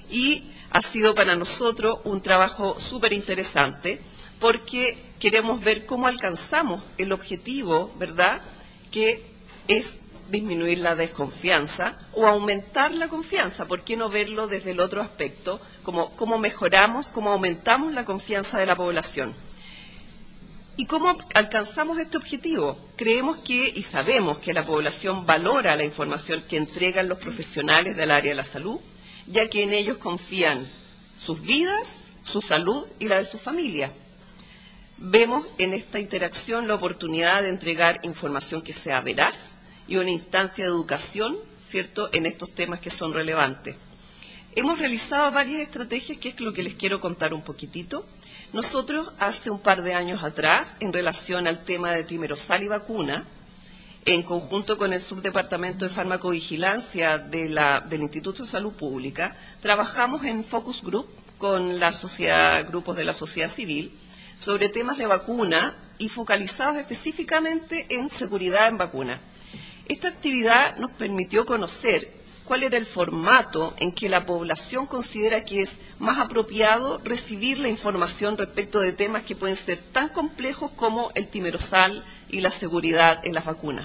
y ha sido para nosotros un trabajo súper interesante porque queremos ver cómo alcanzamos el objetivo, ¿verdad?, que es disminuir la desconfianza o aumentar la confianza. ¿Por qué no verlo desde el otro aspecto? Como cómo mejoramos, cómo aumentamos la confianza de la población. ¿Y cómo alcanzamos este objetivo? Creemos que y sabemos que la población valora la información que entregan los profesionales del área de la salud, ya que en ellos confían sus vidas, su salud y la de su familia. Vemos en esta interacción la oportunidad de entregar información que sea veraz y una instancia de educación, ¿cierto?, en estos temas que son relevantes. Hemos realizado varias estrategias, que es lo que les quiero contar un poquitito. Nosotros, hace un par de años atrás, en relación al tema de trimerosal y vacuna, en conjunto con el Subdepartamento de Farmacovigilancia de la, del Instituto de Salud Pública, trabajamos en focus group con la sociedad, grupos de la sociedad civil sobre temas de vacuna y focalizados específicamente en seguridad en vacuna. Esta actividad nos permitió conocer cuál era el formato en que la población considera que es más apropiado recibir la información respecto de temas que pueden ser tan complejos como el timerosal y la seguridad en las vacunas.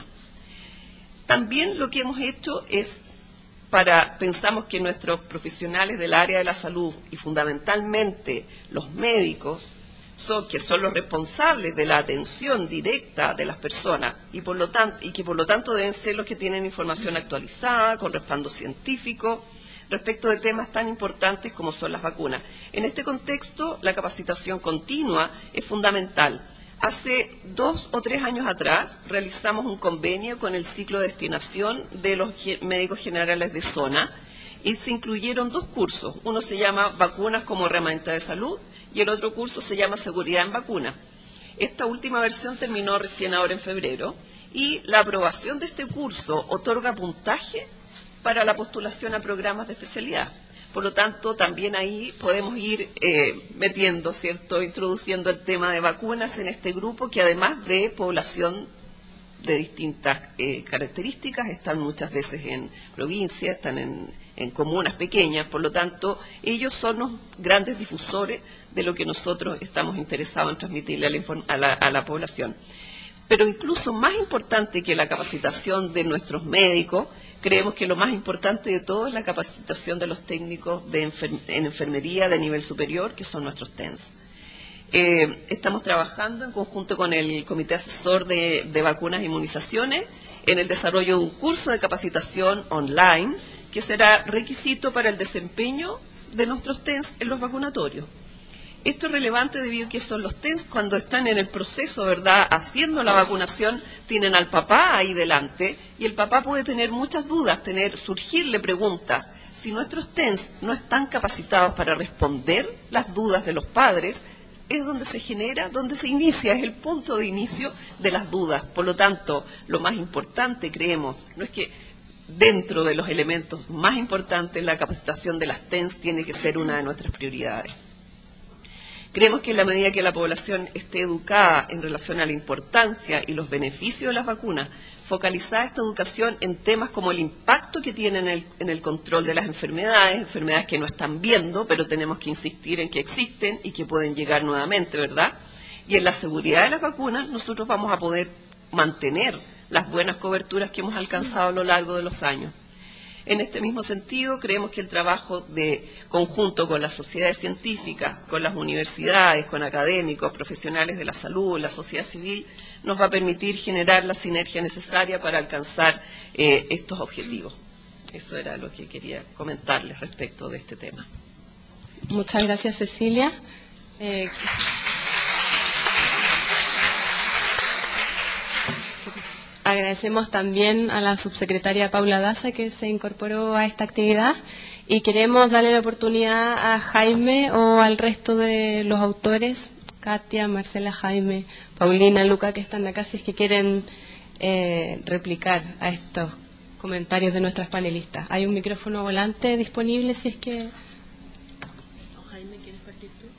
También lo que hemos hecho es, para pensamos que nuestros profesionales del área de la salud y fundamentalmente los médicos, son, que son los responsables de la atención directa de las personas y, por lo tanto, y que por lo tanto deben ser los que tienen información actualizada, con respaldo científico, respecto de temas tan importantes como son las vacunas. En este contexto, la capacitación continua es fundamental. Hace dos o tres años atrás realizamos un convenio con el ciclo de destinación de los médicos generales de zona y se incluyeron dos cursos. Uno se llama Vacunas como herramienta de salud y el otro curso se llama Seguridad en Vacuna. Esta última versión terminó recién ahora en febrero y la aprobación de este curso otorga puntaje para la postulación a programas de especialidad. Por lo tanto, también ahí podemos ir eh, metiendo, ¿cierto?, introduciendo el tema de vacunas en este grupo que además ve población de distintas eh, características, están muchas veces en provincias, están en, en comunas pequeñas, por lo tanto, ellos son los grandes difusores de lo que nosotros estamos interesados en transmitirle a la, a la, a la población. Pero incluso más importante que la capacitación de nuestros médicos, creemos que lo más importante de todo es la capacitación de los técnicos de enfer en enfermería de nivel superior, que son nuestros T E N S. Eh, estamos trabajando en conjunto con el Comité Asesor de, de Vacunas e Inmunizaciones en el desarrollo de un curso de capacitación online que será requisito para el desempeño de nuestros T E N S en los vacunatorios. Esto es relevante debido a que son los T E N S cuando están en el proceso, ¿verdad?, haciendo la vacunación, tienen al papá ahí delante y el papá puede tener muchas dudas, tener, surgirle preguntas. Si nuestros T E N S no están capacitados para responder las dudas de los padres, es donde se genera, donde se inicia, es el punto de inicio de las dudas. Por lo tanto, lo más importante, creemos, no es que dentro de los elementos más importantes, la capacitación de las T E N S tiene que ser una de nuestras prioridades. Creemos que en la medida que la población esté educada en relación a la importancia y los beneficios de las vacunas, focalizada esta educación en temas como el impacto que tienen en el, en el control de las enfermedades, enfermedades que no están viendo, pero tenemos que insistir en que existen y que pueden llegar nuevamente, ¿verdad? Y en la seguridad de las vacunas, nosotros vamos a poder mantener las buenas coberturas que hemos alcanzado a lo largo de los años. En este mismo sentido, creemos que el trabajo de conjunto con las sociedades científicas, con las universidades, con académicos, profesionales de la salud, la sociedad civil, nos va a permitir generar la sinergia necesaria para alcanzar eh, estos objetivos. Eso era lo que quería comentarles respecto de este tema. Muchas gracias, Cecilia. Eh, Agradecemos también a la subsecretaria Paula Daza que se incorporó a esta actividad y queremos darle la oportunidad a Jaime o al resto de los autores, Katia, Marcela, Jaime, Paulina, Luca, que están acá, si es que quieren eh, replicar a estos comentarios de nuestras panelistas. Hay un micrófono volante disponible si es que... Jaime, ¿quieres partir tú?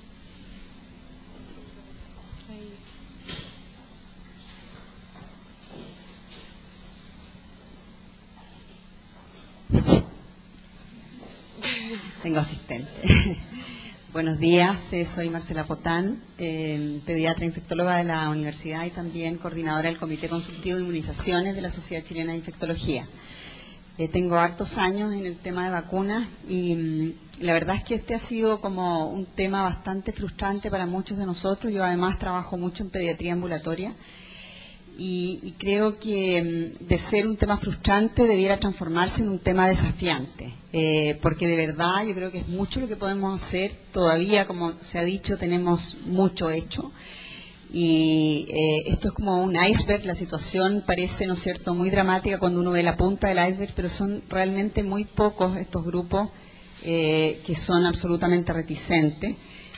Tengo asistente. Buenos días, eh, soy Marcela Potán, eh, pediatra infectóloga de la universidad y también coordinadora del Comité Consultivo de Inmunizaciones de la Sociedad Chilena de Infectología. Eh, tengo hartos años en el tema de vacunas y mm, la verdad es que este ha sido como un tema bastante frustrante para muchos de nosotros. Yo además trabajo mucho en pediatría ambulatoria. Y, y creo que mm, de ser un tema frustrante debiera transformarse en un tema desafiante, eh, porque de verdad yo creo que es mucho lo que podemos hacer. Todavía, como se ha dicho, tenemos mucho hecho y eh, esto es como un iceberg. La situación parece, ¿no es cierto?, muy dramática cuando uno ve la punta del iceberg, pero son realmente muy pocos estos grupos eh, que son absolutamente reticentes.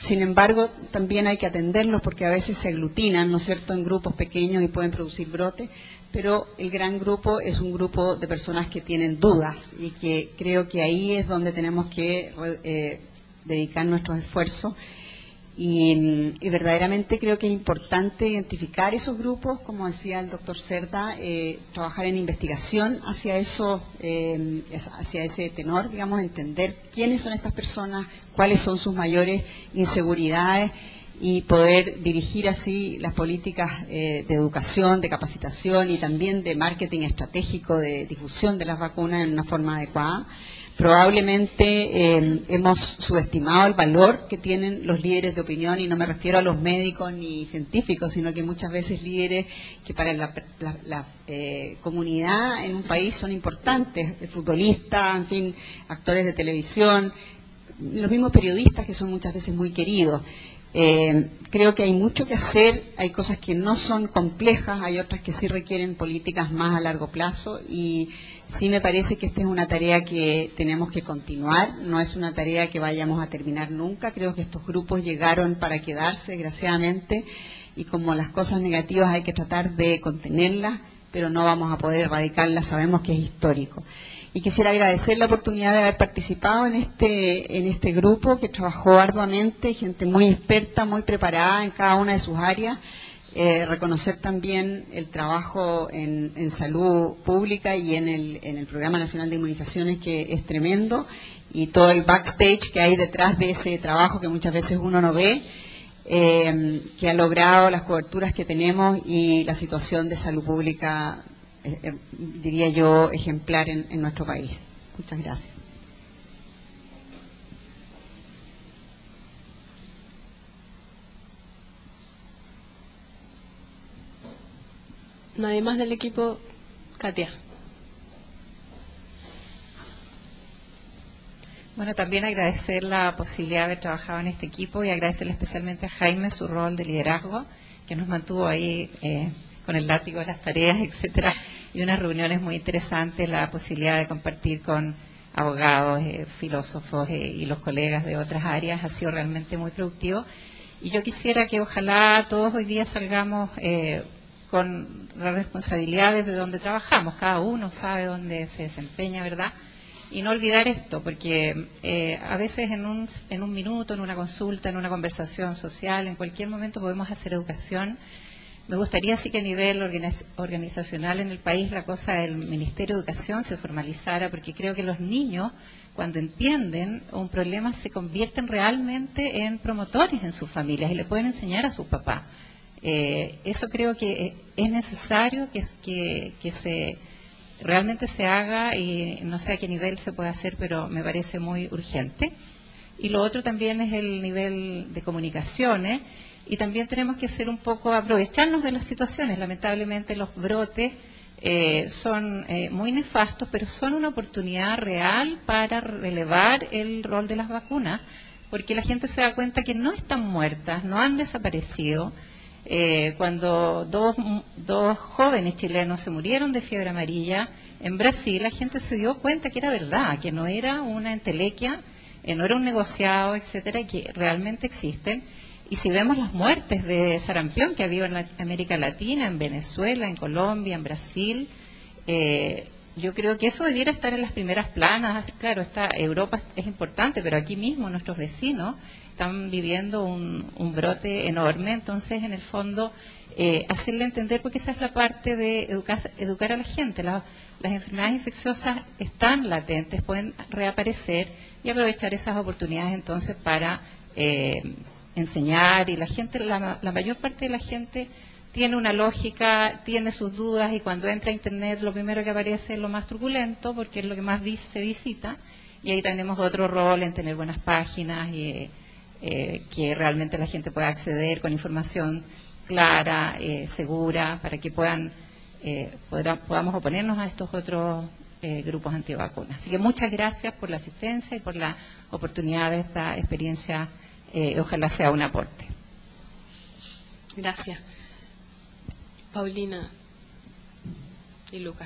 Sin embargo, también hay que atenderlos porque a veces se aglutinan, ¿no es cierto?, en grupos pequeños y pueden producir brotes, pero el gran grupo es un grupo de personas que tienen dudas y que creo que ahí es donde tenemos que eh, dedicar nuestros esfuerzos. Y, y verdaderamente creo que es importante identificar esos grupos, como decía el doctor Cerda, eh, trabajar en investigación hacia eso, eh, hacia ese tenor, digamos, entender quiénes son estas personas, cuáles son sus mayores inseguridades y poder dirigir así las políticas eh, de educación, de capacitación y también de marketing estratégico, de difusión de las vacunas en una forma adecuada. Probablemente eh, hemos subestimado el valor que tienen los líderes de opinión, y no me refiero a los médicos ni científicos, sino que muchas veces líderes que para la, la, la eh, comunidad en un país son importantes, futbolistas, en fin, actores de televisión, los mismos periodistas que son muchas veces muy queridos. Eh, creo que hay mucho que hacer, hay cosas que no son complejas, hay otras que sí requieren políticas más a largo plazo, y sí me parece que esta es una tarea que tenemos que continuar, no es una tarea que vayamos a terminar nunca. Creo que estos grupos llegaron para quedarse, desgraciadamente, y como las cosas negativas hay que tratar de contenerlas, pero no vamos a poder erradicarlas, sabemos que es histórico. Y quisiera agradecer la oportunidad de haber participado en este en este grupo que trabajó arduamente, gente muy experta, muy preparada en cada una de sus áreas. Eh, reconocer también el trabajo en, en salud pública y en el, en el Programa Nacional de Inmunizaciones, que es tremendo, y todo el backstage que hay detrás de ese trabajo que muchas veces uno no ve, eh, que ha logrado las coberturas que tenemos y la situación de salud pública, eh, eh, diría yo, ejemplar en, en nuestro país. Muchas gracias. Nadie más del equipo. Katia. Bueno, también agradecer la posibilidad de haber trabajado en este equipo y agradecerle especialmente a Jaime su rol de liderazgo, que nos mantuvo ahí eh, con el látigo de las tareas, etcétera, y unas reuniones muy interesantes, la posibilidad de compartir con abogados, eh, filósofos eh, y los colegas de otras áreas ha sido realmente muy productivo. Y yo quisiera que ojalá todos hoy día salgamos eh, con la responsabilidad desde donde trabajamos, cada uno sabe dónde se desempeña, ¿verdad? Y no olvidar esto, porque eh, a veces en un, en un minuto, en una consulta, en una conversación social, en cualquier momento podemos hacer educación. Me gustaría sí que a nivel organiz, organizacional en el país la cosa del Ministerio de Educación se formalizara, porque creo que los niños, cuando entienden un problema, se convierten realmente en promotores en sus familias y le pueden enseñar a sus papás. Eh, eso creo que es necesario que, que, que se realmente se haga, y no sé a qué nivel se puede hacer, pero me parece muy urgente. Y lo otro también es el nivel de comunicaciones, y también tenemos que hacer un poco, aprovecharnos de las situaciones. Lamentablemente los brotes eh, son eh, muy nefastos, pero son una oportunidad real para relevar el rol de las vacunas, porque la gente se da cuenta que no están muertas, no han desaparecido. Eh, cuando dos, dos jóvenes chilenos se murieron de fiebre amarilla en Brasil, la gente se dio cuenta que era verdad, que no era una entelequia, eh, no era un negociado, etcétera, que realmente existen. Y si vemos las muertes de sarampión que ha habido en la América Latina, en Venezuela, en Colombia, en Brasil, eh, yo creo que eso debiera estar en las primeras planas. Claro, está, Europa es importante, pero aquí mismo nuestros vecinos están viviendo un, un brote enorme. Entonces, en el fondo, eh, hacerle entender, porque esa es la parte de educar, educar a la gente. La, las enfermedades infecciosas están latentes, pueden reaparecer, y aprovechar esas oportunidades entonces para eh, enseñar. Y la gente, la, la mayor parte de la gente tiene una lógica, tiene sus dudas, y cuando entra a Internet lo primero que aparece es lo más truculento, porque es lo que más se visita, y ahí tenemos otro rol en tener buenas páginas y Eh, que realmente la gente pueda acceder con información clara, eh, segura, para que puedan eh, podrá, podamos oponernos a estos otros eh, grupos antivacunas. Así que muchas gracias por la asistencia y por la oportunidad de esta experiencia. Eh, ojalá sea un aporte. Gracias. Paulina y Lucas.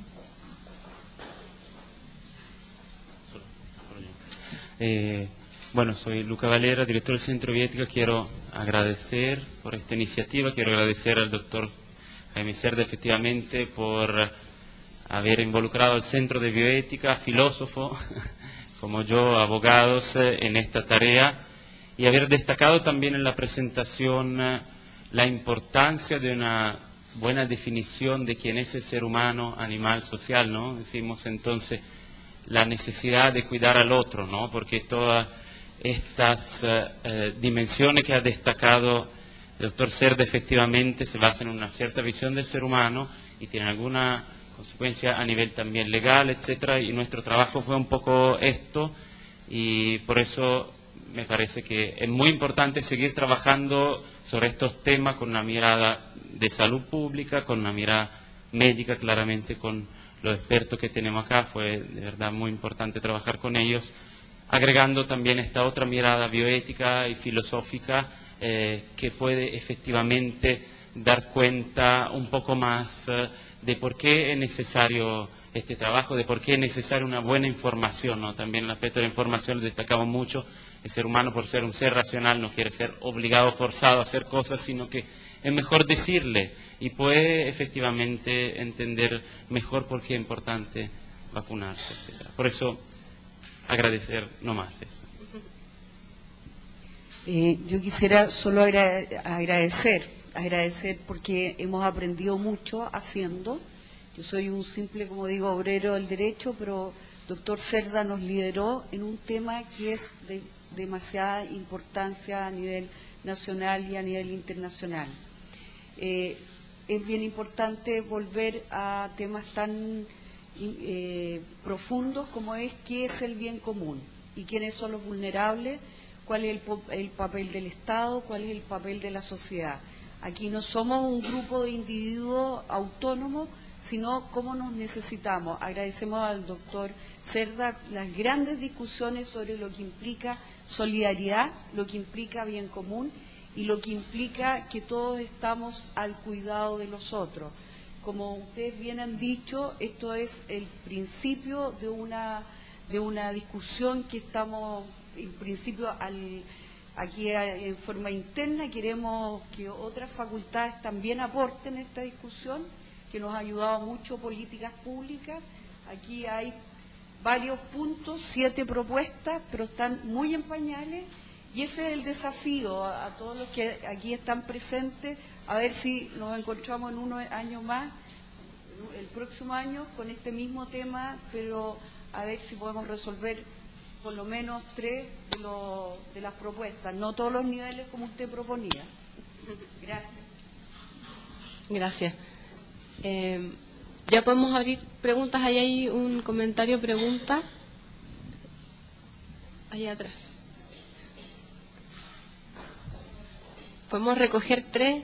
Eh, Bueno, soy Luca Valera, director del Centro de Bioética. Quiero agradecer por esta iniciativa, quiero agradecer al doctor Jaime Cerda, efectivamente, por haber involucrado al Centro de Bioética, filósofo, como yo, abogados, en esta tarea, y haber destacado también en la presentación la importancia de una buena definición de quién es el ser humano, animal, social, ¿no? Decimos entonces la necesidad de cuidar al otro, ¿no? Porque todas estas eh, eh, dimensiones que ha destacado el doctor Cerda efectivamente se basan en una cierta visión del ser humano y tienen alguna consecuencia a nivel también legal, etcétera, y nuestro trabajo fue un poco esto, y por eso me parece que es muy importante seguir trabajando sobre estos temas con una mirada de salud pública, con una mirada médica, claramente con los expertos que tenemos acá. Fue de verdad muy importante trabajar con ellos, agregando también esta otra mirada bioética y filosófica eh, que puede efectivamente dar cuenta un poco más eh, de por qué es necesario este trabajo, de por qué es necesaria una buena información, ¿no? También en el aspecto de la información destacamos mucho. El ser humano, por ser un ser racional, no quiere ser obligado, forzado a hacer cosas, sino que es mejor decirle y puede efectivamente entender mejor por qué es importante vacunarse, etcétera. Por eso, agradecer nomás eso. Eh, yo quisiera solo agra agradecer, agradecer porque hemos aprendido mucho haciendo. Yo soy un simple, como digo, obrero del derecho, pero doctor Cerda nos lideró en un tema que es de demasiada importancia a nivel nacional y a nivel internacional. Eh, es bien importante volver a temas tan eh, profundos como es qué es el bien común y quiénes son los vulnerables, cuál es el, el papel del Estado, cuál es el papel de la sociedad. Aquí no somos un grupo de individuos autónomos, sino cómo nos necesitamos. Agradecemos al doctor Cerda las grandes discusiones sobre lo que implica solidaridad, lo que implica bien común y lo que implica que todos estamos al cuidado de los otros. Como ustedes bien han dicho, esto es el principio de una, de una discusión que estamos, en principio, al, aquí en forma interna. Queremos que otras facultades también aporten esta discusión, que nos ha ayudado mucho políticas públicas. Aquí hay varios puntos, siete propuestas, pero están muy en pañales, y ese es el desafío a, a todos los que aquí están presentes, a ver si nos encontramos en unos años más, el próximo año, con este mismo tema, pero a ver si podemos resolver por lo menos tres de, lo, de las propuestas, no todos los niveles como usted proponía. Gracias. Gracias. Eh, ya podemos abrir preguntas. Ahí hay un comentario, pregunta. Allá atrás. Podemos recoger tres.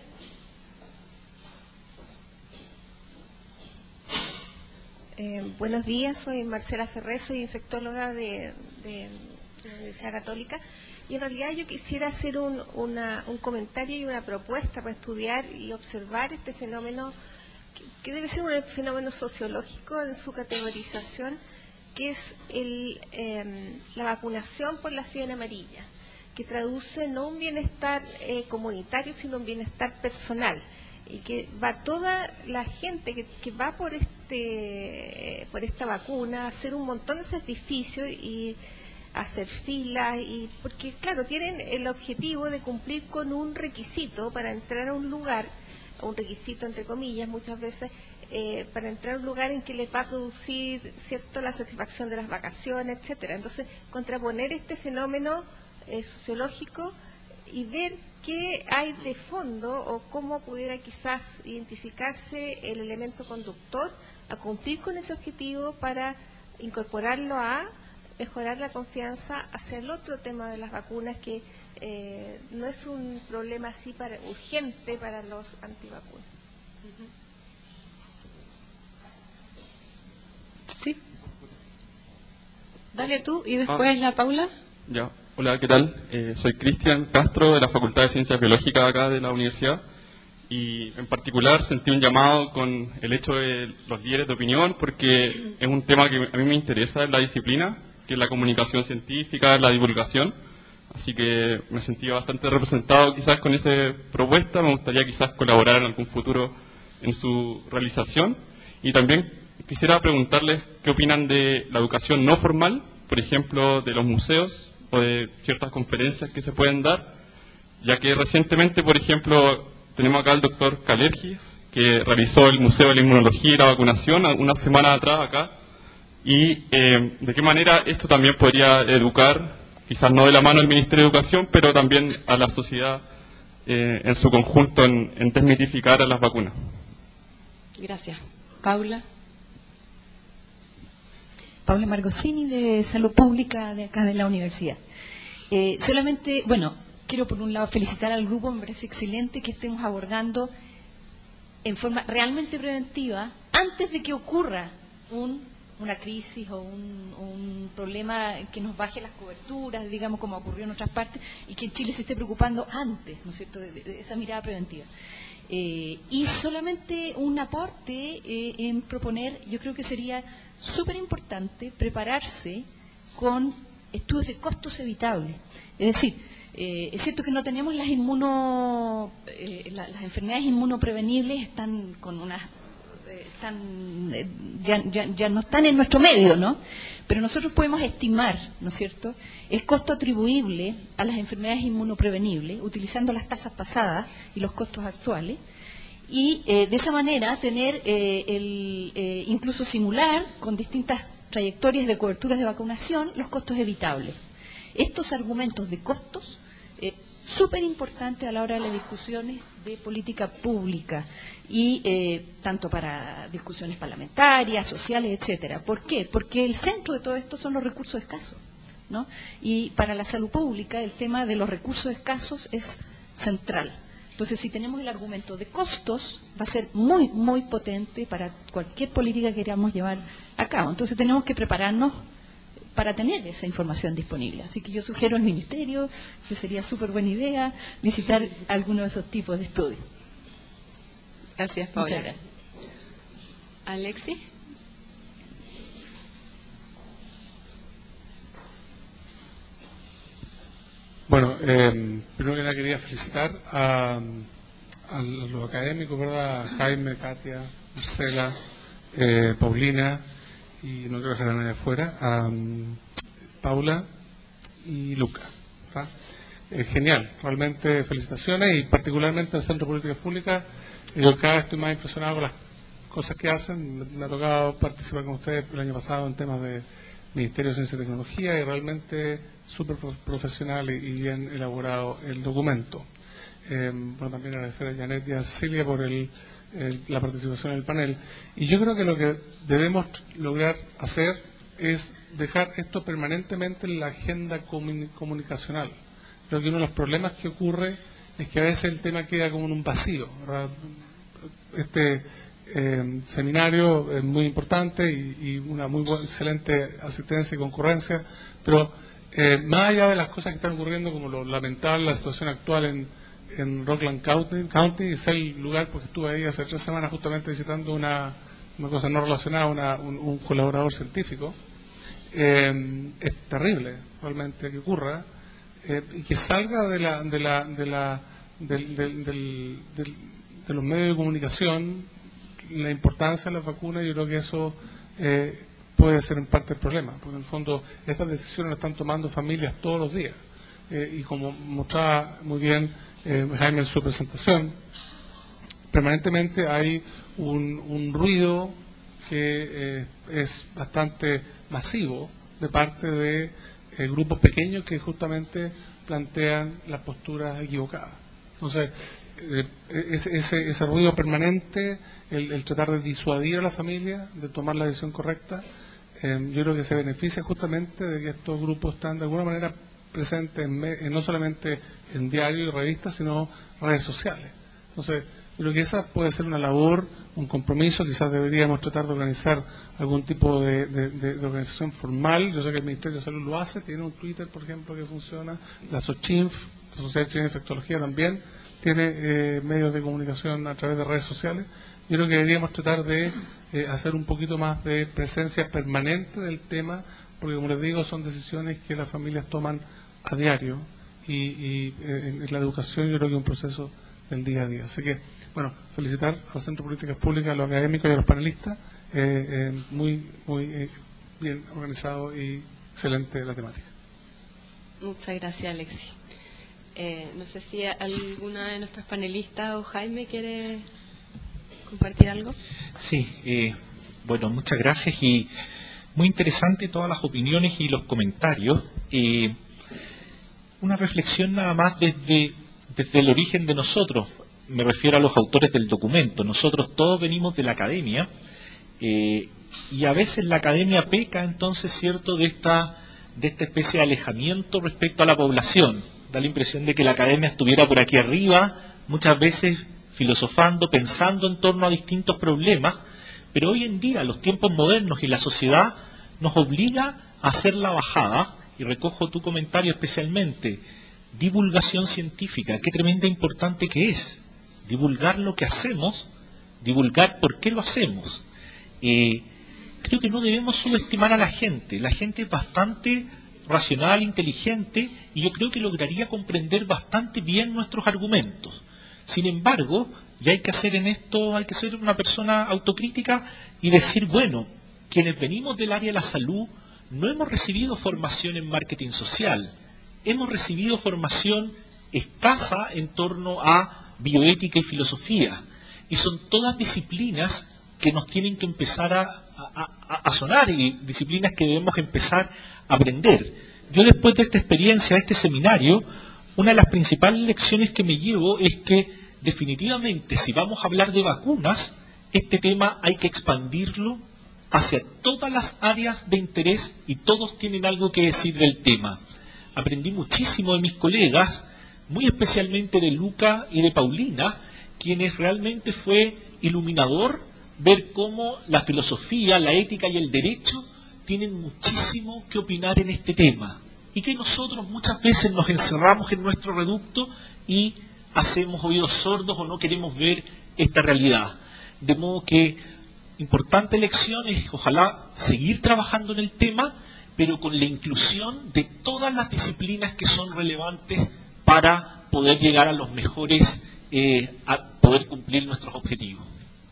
Eh, buenos días, soy Marcela Ferrer, soy infectóloga de, de, de la Universidad Católica, y en realidad yo quisiera hacer un, una, un comentario y una propuesta para estudiar y observar este fenómeno que, que debe ser un fenómeno sociológico en su categorización, que es el, eh, la vacunación por la fiebre amarilla, que traduce no un bienestar eh, comunitario, sino un bienestar personal, y que va toda la gente que, que va por este por esta vacuna a hacer un montón de sacrificios y hacer filas, y porque claro, tienen el objetivo de cumplir con un requisito para entrar a un lugar, un requisito entre comillas muchas veces, eh, para entrar a un lugar en que les va a producir cierto la satisfacción de las vacaciones, etcétera. Entonces, contraponer este fenómeno eh, sociológico y ver qué hay de fondo o cómo pudiera quizás identificarse el elemento conductor a cumplir con ese objetivo para incorporarlo a mejorar la confianza hacia el otro tema de las vacunas, que eh, no es un problema así para, urgente para los antivacunas. Sí. Dale tú y después la Paula. Ya. Hola, ¿qué tal? Eh, soy Cristian Castro, de la Facultad de Ciencias Biológicas acá de la universidad, y en particular sentí un llamado con el hecho de los líderes de opinión, porque es un tema que a mí me interesa en la disciplina, que es la comunicación científica, la divulgación, Así que me sentía bastante representado quizás con esa propuesta. Me gustaría quizás colaborar en algún futuro en su realización. Y también quisiera preguntarles qué opinan de la educación no formal, por ejemplo, de los museos o de ciertas conferencias que se pueden dar, ya que recientemente, por ejemplo, tenemos acá al doctor Calergis, que realizó el Museo de la Inmunología y la Vacunación una semana atrás acá, y eh, de qué manera esto también podría educar, quizás no de la mano del Ministerio de Educación, pero también a la sociedad eh, en su conjunto en, en desmitificar a las vacunas. Gracias. Paula. Paula Margosini, de Salud Pública de acá de la universidad. Eh, solamente, bueno, quiero por un lado felicitar al grupo, me parece excelente que estemos abordando en forma realmente preventiva, antes de que ocurra un, una crisis o un, un problema que nos baje las coberturas, digamos, como ocurrió en otras partes, y que en Chile se esté preocupando antes, ¿no es cierto?, de, de, de esa mirada preventiva. Eh, y solamente un aporte eh, en proponer, yo creo que sería súper importante prepararse con estudios de costos evitables. Es decir, eh, es cierto que no tenemos las inmuno, eh, la, las enfermedades inmunoprevenibles están con unas, eh, están eh, ya, ya, ya no están en nuestro medio, ¿no? Pero nosotros podemos estimar, ¿no es cierto?, el costo atribuible a las enfermedades inmunoprevenibles utilizando las tasas pasadas y los costos actuales. Y eh, de esa manera tener, eh, el, eh, incluso simular con distintas trayectorias de coberturas de vacunación los costos evitables. Estos argumentos de costos, eh, súper importantes a la hora de las discusiones de política pública y eh, tanto para discusiones parlamentarias, sociales, etcétera. ¿Por qué? Porque el centro de todo esto son los recursos escasos, ¿no? Y para la salud pública el tema de los recursos escasos es central. Entonces, si tenemos el argumento de costos, va a ser muy, muy potente para cualquier política que queramos llevar a cabo. Entonces, tenemos que prepararnos para tener esa información disponible. Así que yo sugiero al Ministerio que sería súper buena idea visitar alguno de esos tipos de estudios. Gracias, Paula. Muchas gracias. Alexis. Bueno, eh, primero que nada quería felicitar a, a los académicos, ¿verdad? A Jaime, Katia, Marcela, eh, Paulina, y no quiero dejar a nadie afuera, a um, Paula y Luca, ¿verdad? Eh, genial, realmente felicitaciones, y particularmente al Centro de Políticas Públicas. Yo cada vez estoy más impresionado con las cosas que hacen. Me, me ha tocado participar con ustedes el año pasado en temas de Ministerio de Ciencia y Tecnología, y realmente súper profesional y, y bien elaborado el documento. Eh, bueno, también agradecer a Janet y a Cecilia por el, el, la participación en el panel. Y yo creo que lo que debemos lograr hacer es dejar esto permanentemente en la agenda comun, comunicacional. Creo que uno de los problemas que ocurre es que a veces el tema queda como en un vacío, ¿verdad? Este eh, seminario es muy importante y, y una muy buena, excelente asistencia y concurrencia, pero Eh, más allá de las cosas que están ocurriendo, como lo lamentable la situación actual en, en Rockland County, County, es el lugar porque estuve ahí hace tres semanas justamente visitando una, una cosa no relacionada, una, un, un colaborador científico. Eh, es terrible realmente que ocurra eh, y que salga de la de la de la del, del, del, del, de los medios de comunicación la importancia de las vacunas. Yo creo que eso eh, puede ser en parte el problema, porque en el fondo estas decisiones las están tomando familias todos los días. Eh, y como mostraba muy bien eh, Jaime en su presentación, permanentemente hay un, un ruido que eh, es bastante masivo de parte de eh, grupos pequeños que justamente plantean las posturas equivocadas. Entonces, eh, ese, ese, ese ruido permanente, el, el tratar de disuadir a la familia de tomar la decisión correcta, Eh, yo creo que se beneficia justamente de que estos grupos están de alguna manera presentes en me, en no solamente en diarios y revistas, sino redes sociales. Entonces, yo creo que esa puede ser una labor, un compromiso. Quizás deberíamos tratar de organizar algún tipo de, de, de, de organización formal. Yo sé que el Ministerio de Salud lo hace, tiene un Twitter, por ejemplo, que funciona. La SOCHINF, la Sociedad Chilena de Infectología, también tiene eh, medios de comunicación a través de redes sociales. Yo creo que deberíamos tratar de eh, hacer un poquito más de presencia permanente del tema, porque como les digo, son decisiones que las familias toman a diario y, y eh, en la educación yo creo que es un proceso del día a día. Así que, bueno, felicitar al Centro de Políticas Públicas, a los académicos y a los panelistas. Eh, eh, muy, muy eh, bien organizado y excelente la temática. Muchas gracias, Alexis. Eh, no sé si alguna de nuestras panelistas o Jaime quiere compartir algo. Sí, eh, bueno, muchas gracias y muy interesante todas las opiniones y los comentarios. Eh, una reflexión nada más desde, desde el origen de nosotros, me refiero a los autores del documento. Nosotros todos venimos de la academia eh, y a veces la academia peca entonces, cierto, de esta, de esta especie de alejamiento respecto a la población. Da la impresión de que la academia estuviera por aquí arriba, muchas veces filosofando, pensando en torno a distintos problemas, pero hoy en día los tiempos modernos y la sociedad nos obliga a hacer la bajada, y recojo tu comentario especialmente, divulgación científica, qué tremenda importante que es, divulgar lo que hacemos, divulgar por qué lo hacemos. Eh, creo que no debemos subestimar a la gente, la gente es bastante racional, inteligente, y yo creo que lograría comprender bastante bien nuestros argumentos. Sin embargo, ya hay que hacer en esto, hay que ser una persona autocrítica y decir, bueno, quienes venimos del área de la salud no hemos recibido formación en marketing social, hemos recibido formación escasa en torno a bioética y filosofía, y son todas disciplinas que nos tienen que empezar a, a, a sonar y disciplinas que debemos empezar a aprender. Yo después de esta experiencia, de este seminario, una de las principales lecciones que me llevo es que definitivamente si vamos a hablar de vacunas, este tema hay que expandirlo hacia todas las áreas de interés y todos tienen algo que decir del tema. Aprendí muchísimo de mis colegas, muy especialmente de Luca y de Paulina, quienes realmente fue iluminador ver cómo la filosofía, la ética y el derecho tienen muchísimo que opinar en este tema y que nosotros muchas veces nos encerramos en nuestro reducto y hacemos oídos sordos o no queremos ver esta realidad. De modo que importante lección es ojalá seguir trabajando en el tema, pero con la inclusión de todas las disciplinas que son relevantes para poder llegar a los mejores, eh, a poder cumplir nuestros objetivos.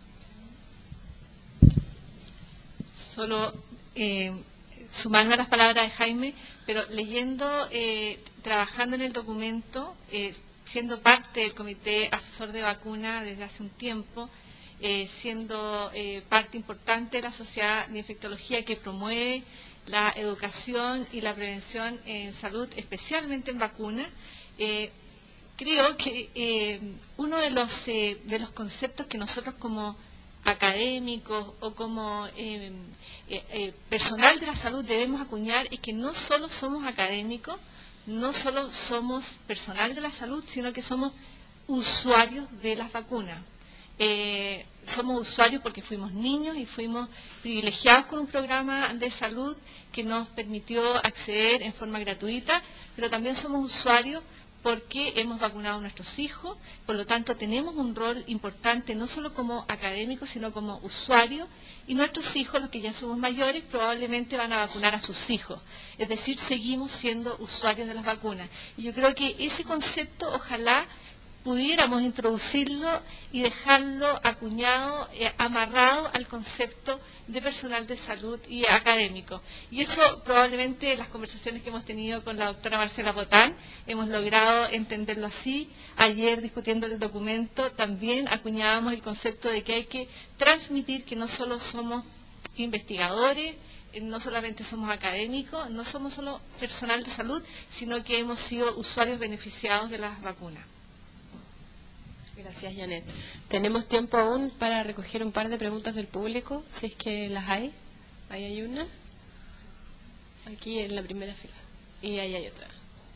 Solo eh, sumarme a las palabras de Jaime, pero leyendo, eh, trabajando en el documento, eh, siendo parte del Comité Asesor de Vacuna desde hace un tiempo, eh, siendo eh, parte importante de la Sociedad de Infectología que promueve la educación y la prevención en salud, especialmente en vacunas, eh, creo que eh, uno de los, eh, de los conceptos que nosotros como académicos o como eh, eh, eh, personal de la salud debemos acuñar es que no solo somos académicos, no solo somos personal de la salud, sino que somos usuarios de las vacunas. Eh, somos usuarios porque fuimos niños y fuimos privilegiados con un programa de salud que nos permitió acceder en forma gratuita, pero también somos usuarios porque hemos vacunado a nuestros hijos, por lo tanto tenemos un rol importante no solo como académicos, sino como usuarios, y nuestros hijos, los que ya somos mayores, probablemente van a vacunar a sus hijos. Es decir, seguimos siendo usuarios de las vacunas. Y yo creo que ese concepto, ojalá pudiéramos introducirlo y dejarlo acuñado, eh, amarrado al concepto de personal de salud y académico. Y eso probablemente las conversaciones que hemos tenido con la doctora Marcela Potán hemos logrado entenderlo así. Ayer discutiendo el documento también acuñábamos el concepto de que hay que transmitir que no solo somos investigadores, no solamente somos académicos, no somos solo personal de salud, sino que hemos sido usuarios beneficiados de las vacunas. Gracias, Janet. Tenemos tiempo aún para recoger un par de preguntas del público, si es que las hay. Ahí hay una. Aquí en la primera fila. Y ahí hay otra.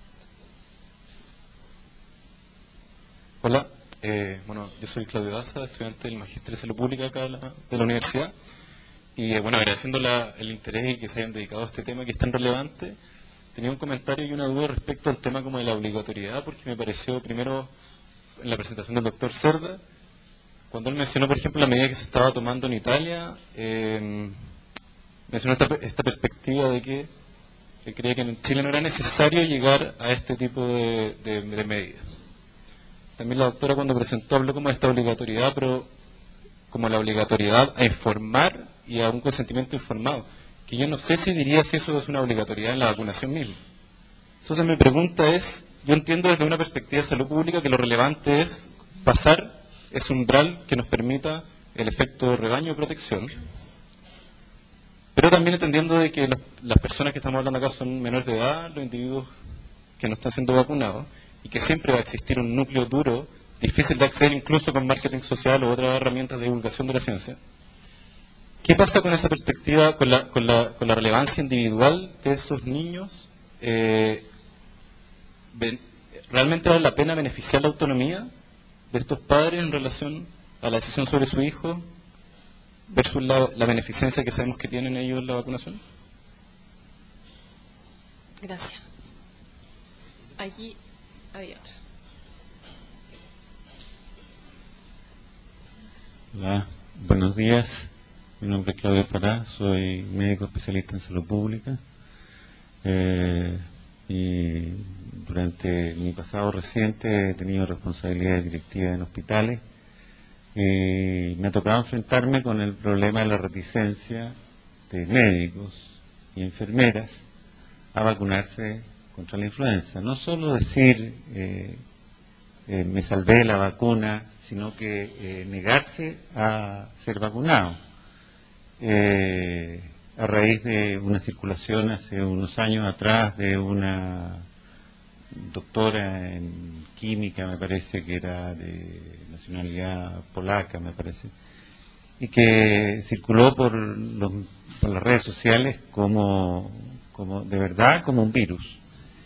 Hola, eh, bueno, yo soy Claudio Daza, estudiante del Magíster de Salud Pública acá de la, de la universidad. Y eh, bueno, agradeciendo la, el interés y que se hayan dedicado a este tema que es tan relevante, tenía un comentario y una duda respecto al tema como de la obligatoriedad, porque me pareció primero en la presentación del doctor Cerda, cuando él mencionó, por ejemplo, la medida que se estaba tomando en Italia, eh, mencionó esta, esta perspectiva de que que creía que en Chile no era necesario llegar a este tipo de, de, de medidas. También la doctora cuando presentó habló como de esta obligatoriedad, pero como la obligatoriedad a informar y a un consentimiento informado, que yo no sé si diría si eso es una obligatoriedad en la vacunación misma. Entonces mi pregunta es, yo entiendo desde una perspectiva de salud pública que lo relevante es pasar ese umbral que nos permita el efecto de rebaño de protección, pero también entendiendo de que los, las personas que estamos hablando acá son menores de edad, los individuos que no están siendo vacunados, y que siempre va a existir un núcleo duro, difícil de acceder incluso con marketing social u otras herramientas de divulgación de la ciencia. ¿Qué pasa con esa perspectiva, con la, con la, con la relevancia individual de esos niños? Eh, ¿Realmente vale la pena beneficiar la autonomía de estos padres en relación a la decisión sobre su hijo versus la, la beneficencia que sabemos que tienen ellos en la vacunación? Gracias. Allí hay otra. Hola, buenos días. Mi nombre es Claudio Fará, soy médico especialista en salud pública. Eh, y durante mi pasado reciente he tenido responsabilidades directivas en hospitales y me ha tocado enfrentarme con el problema de la reticencia de médicos y enfermeras a vacunarse contra la influenza. No solo decir eh, eh, me salvé de la vacuna, sino que eh, negarse a ser vacunado. Eh, a raíz de una circulación hace unos años atrás de una doctora en química, me parece que era de nacionalidad polaca, me parece, y que circuló por, los, por las redes sociales como, como de verdad como un virus.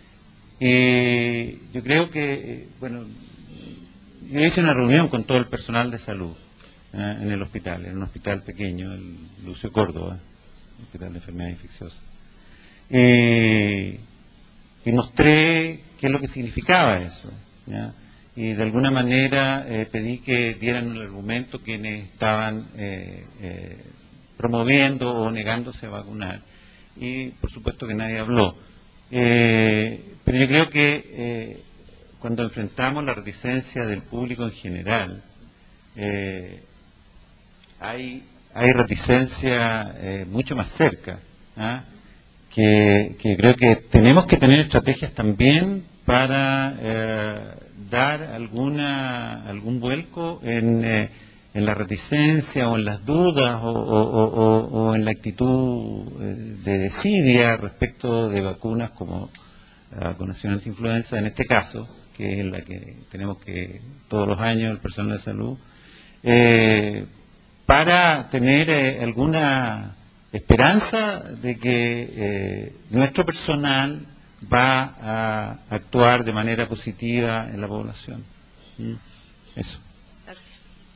Y yo creo que, bueno, yo hice una reunión con todo el personal de salud ¿eh? en el hospital, en un hospital pequeño, el Lucio Córdoba, Hospital de Enfermedades Infecciosas. Eh, y mostré qué es lo que significaba eso. ¿ya? Y de alguna manera eh, pedí que dieran el argumento quienes estaban eh, eh, promoviendo o negándose a vacunar. Y por supuesto que nadie habló. Eh, pero yo creo que eh, cuando enfrentamos la reticencia del público en general, eh, hay... hay reticencia eh, mucho más cerca, ¿ah? que, que creo que tenemos que tener estrategias también para eh, dar alguna algún vuelco en, eh, en la reticencia o en las dudas o, o, o, o en la actitud de desidia respecto de vacunas como la vacunación antiinfluenza, en este caso, que es la que tenemos que todos los años el personal de salud, eh, para tener eh, alguna esperanza de que eh, nuestro personal va a actuar de manera positiva en la población. ¿Mm? Eso. Gracias.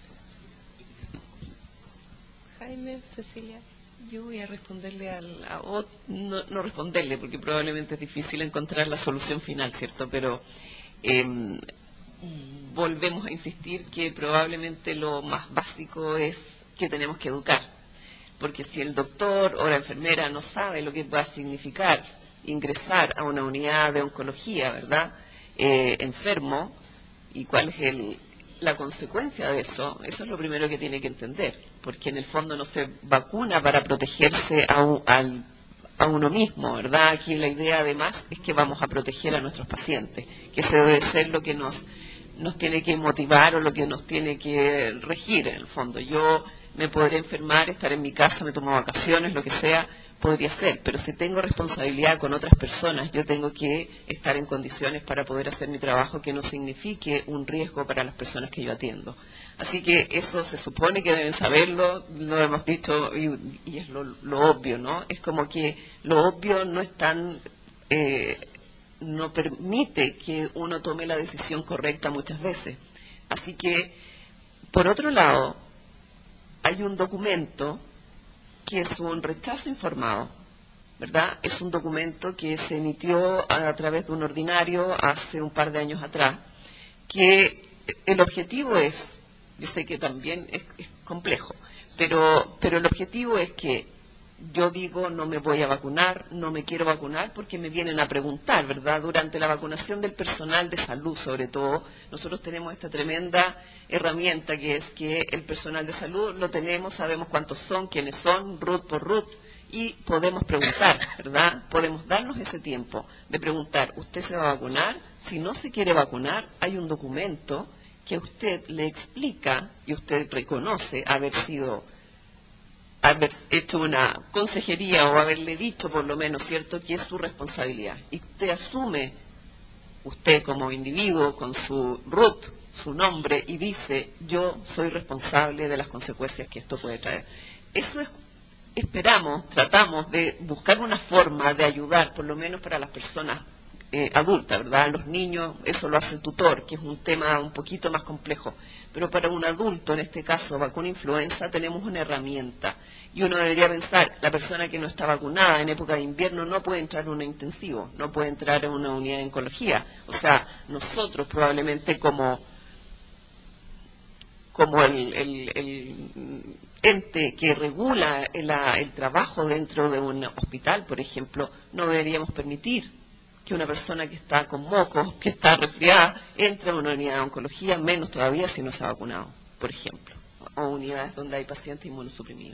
Jaime, Cecilia. Yo voy a responderle al, a, o, no, no responderle porque probablemente es difícil encontrar la solución final, ¿cierto? Pero eh, volvemos a insistir que probablemente lo más básico es que tenemos que educar, porque si el doctor o la enfermera no sabe lo que va a significar ingresar a una unidad de oncología, ¿verdad?, eh, enfermo, y cuál es el, la consecuencia de eso, eso es lo primero que tiene que entender, porque en el fondo no se vacuna para protegerse a, un, al, a uno mismo, ¿verdad? Aquí la idea además es que vamos a proteger a nuestros pacientes, que ese debe ser lo que nos, nos tiene que motivar o lo que nos tiene que regir en el fondo. Yo me podré enfermar, estar en mi casa, me tomo vacaciones, lo que sea, podría ser, pero si tengo responsabilidad con otras personas, yo tengo que estar en condiciones para poder hacer mi trabajo que no signifique un riesgo para las personas que yo atiendo. Así que eso se supone que deben saberlo, lo hemos dicho y, y es lo, lo obvio, ¿no? Es como que lo obvio no es tan... Eh, no permite que uno tome la decisión correcta muchas veces. Así que, por otro lado, hay un documento que es un rechazo informado, ¿verdad? Es un documento que se emitió a, a través de un ordinario hace un par de años atrás, que el objetivo es, yo sé que también es, es complejo, pero, pero el objetivo es que yo digo no me voy a vacunar, no me quiero vacunar porque me vienen a preguntar, ¿verdad? Durante la vacunación del personal de salud, sobre todo, nosotros tenemos esta tremenda herramienta que es que el personal de salud lo tenemos, sabemos cuántos son, quiénes son, root por root, y podemos preguntar, ¿verdad? Podemos darnos ese tiempo de preguntar, ¿usted se va a vacunar? Si no se quiere vacunar, hay un documento que usted le explica y usted reconoce haber sido haber hecho una consejería o haberle dicho por lo menos, ¿cierto?, que es su responsabilidad. Y usted asume, usted como individuo, con su root, su nombre, y dice, yo soy responsable de las consecuencias que esto puede traer. Eso es, esperamos, tratamos de buscar una forma de ayudar, por lo menos para las personas eh, adultas, ¿verdad? Los niños, eso lo hace el tutor, que es un tema un poquito más complejo. Pero para un adulto, en este caso vacuna influenza, tenemos una herramienta. Y uno debería pensar, la persona que no está vacunada en época de invierno no puede entrar en un intensivo, no puede entrar en una unidad de oncología. O sea, nosotros probablemente como, como el, el, el ente que regula el, el trabajo dentro de un hospital, por ejemplo, no deberíamos permitir que una persona que está con mocos, que está resfriada, entre a una unidad de oncología, menos todavía si no se ha vacunado, por ejemplo, o unidades donde hay pacientes inmunosuprimidos.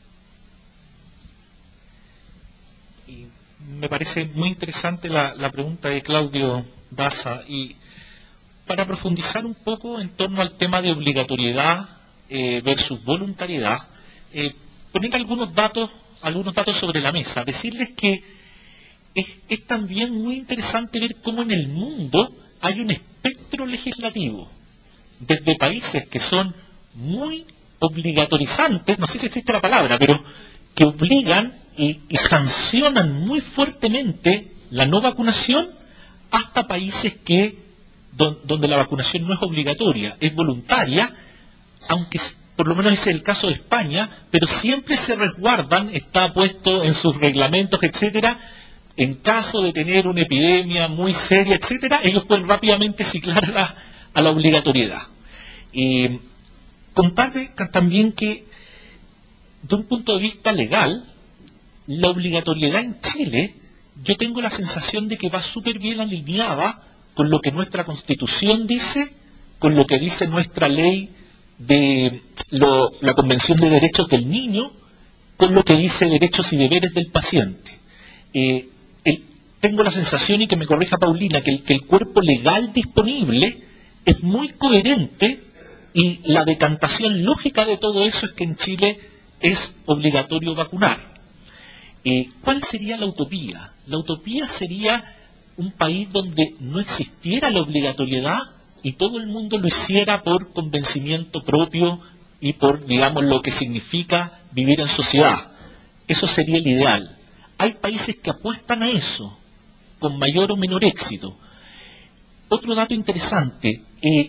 Y me parece muy interesante la, la pregunta de Claudio Daza, y para profundizar un poco en torno al tema de obligatoriedad eh, versus voluntariedad, eh, poner algunos datos, algunos datos sobre la mesa, decirles que Es, es también muy interesante ver cómo en el mundo hay un espectro legislativo, desde países que son muy obligatorizantes, no sé si existe la palabra, pero que obligan y, y sancionan muy fuertemente la no vacunación, hasta países que don, donde la vacunación no es obligatoria, es voluntaria, aunque por lo menos ese es el caso de España, pero siempre se resguardan, está puesto en sus reglamentos, etcétera. En caso de tener una epidemia muy seria, etcétera, ellos pueden rápidamente ciclar a la, a la obligatoriedad. Eh, contarles también que, de un punto de vista legal, la obligatoriedad en Chile, yo tengo la sensación de que va súper bien alineada con lo que nuestra Constitución dice, con lo que dice nuestra ley de lo, la Convención de Derechos del Niño, con lo que dice derechos y deberes del paciente. Eh, El, tengo la sensación, y que me corrija Paulina, que el, que el cuerpo legal disponible es muy coherente, y la decantación lógica de todo eso es que en Chile es obligatorio vacunar. Eh, ¿Cuál sería la utopía? La utopía sería un país donde no existiera la obligatoriedad y todo el mundo lo hiciera por convencimiento propio y por, digamos, lo que significa vivir en sociedad. Eso sería el ideal. Hay países que apuestan a eso, con mayor o menor éxito. Otro dato interesante, eh,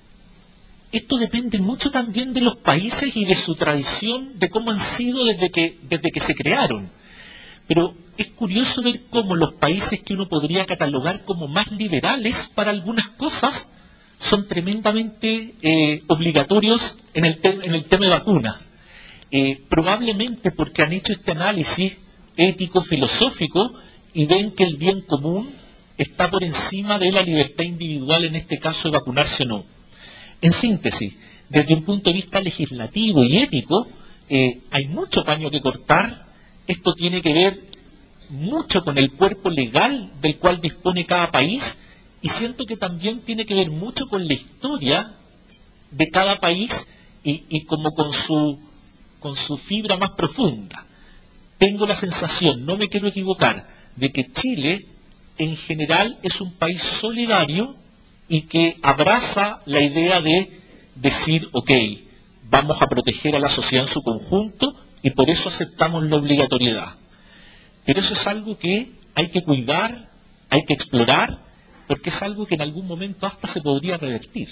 esto depende mucho también de los países y de su tradición, de cómo han sido desde que, desde que se crearon. Pero es curioso ver cómo los países que uno podría catalogar como más liberales para algunas cosas son tremendamente eh, obligatorios en el, te en el tema de vacunas. Eh, probablemente porque han hecho este análisis ético, filosófico, y ven que el bien común está por encima de la libertad individual, en este caso de vacunarse o no. En síntesis, desde un punto de vista legislativo y ético, eh, hay mucho paño que cortar. Esto tiene que ver mucho con el cuerpo legal del cual dispone cada país, y siento que también tiene que ver mucho con la historia de cada país y, y como con su, con su fibra más profunda. Tengo la sensación, no me quiero equivocar, de que Chile en general es un país solidario y que abraza la idea de decir, ok, vamos a proteger a la sociedad en su conjunto y por eso aceptamos la obligatoriedad. Pero eso es algo que hay que cuidar, hay que explorar, porque es algo que en algún momento hasta se podría revertir.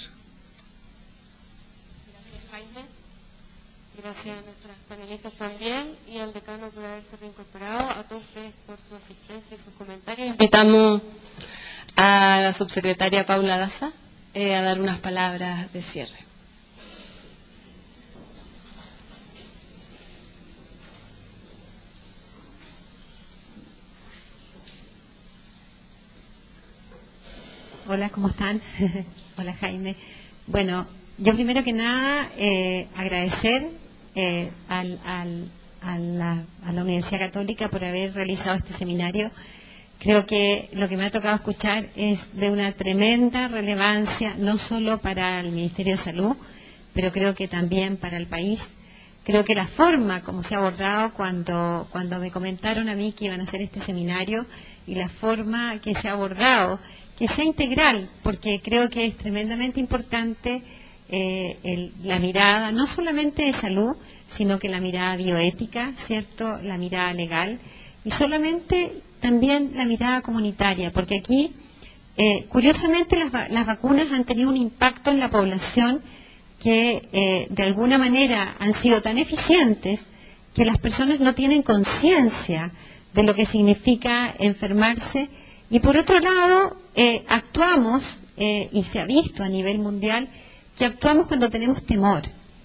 Gracias, Jaime. Gracias a nuestras panelistas también y al decano por haberse reincorporado, a todos ustedes por su asistencia y sus comentarios. Invitamos a la subsecretaria Paula Daza eh, a dar unas palabras de cierre. hola, ¿cómo están? Hola, Jaime. Bueno, yo primero que nada eh, agradecer eh, al, al, a, la, a la Universidad Católica por haber realizado este seminario. Creo que lo que me ha tocado escuchar es de una tremenda relevancia, no solo para el Ministerio de Salud, pero creo que también para el país. Creo que la forma como se ha abordado cuando, cuando me comentaron a mí que iban a hacer este seminario y la forma que se ha abordado, que sea integral, porque creo que es tremendamente importante eh, el, la mirada, no solamente de salud, sino que la mirada bioética, ¿cierto?, la mirada legal, y solamente también la mirada comunitaria, porque aquí, eh, curiosamente, las, las vacunas han tenido un impacto en la población que eh, de alguna manera han sido tan eficientes que las personas no tienen conciencia de lo que significa enfermarse, y por otro lado eh, actuamos, eh, y se ha visto a nivel mundial, que actuamos cuando tenemos temor.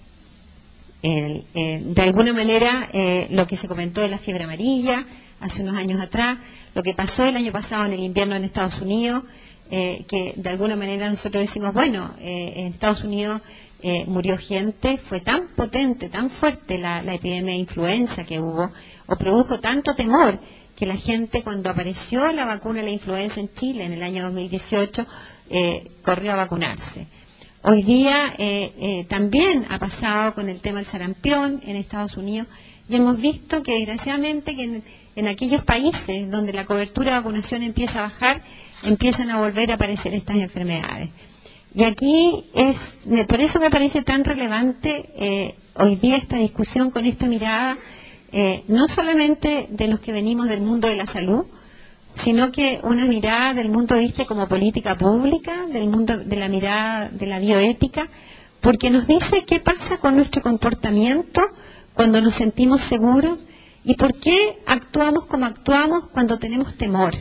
El, eh, de alguna manera eh, lo que se comentó de la fiebre amarilla hace unos años atrás, lo que pasó el año pasado en el invierno en Estados Unidos, eh, que de alguna manera nosotros decimos, bueno, eh, en Estados Unidos eh, murió gente, fue tan potente, tan fuerte la, la epidemia de influenza que hubo, o produjo tanto temor, que la gente, cuando apareció la vacuna de la influenza en Chile en el año dos mil dieciocho, eh, corrió a vacunarse. Hoy día eh, eh, también ha pasado con el tema del sarampión en Estados Unidos, y hemos visto que desgraciadamente que en, en aquellos países donde la cobertura de vacunación empieza a bajar, empiezan a volver a aparecer estas enfermedades. Y aquí es, por eso me parece tan relevante eh, hoy día esta discusión con esta mirada, eh, no solamente de los que venimos del mundo de la salud, sino que una mirada del mundo de vista como política pública, del mundo de la mirada de la bioética, porque nos dice qué pasa con nuestro comportamiento cuando nos sentimos seguros y por qué actuamos como actuamos cuando tenemos temor.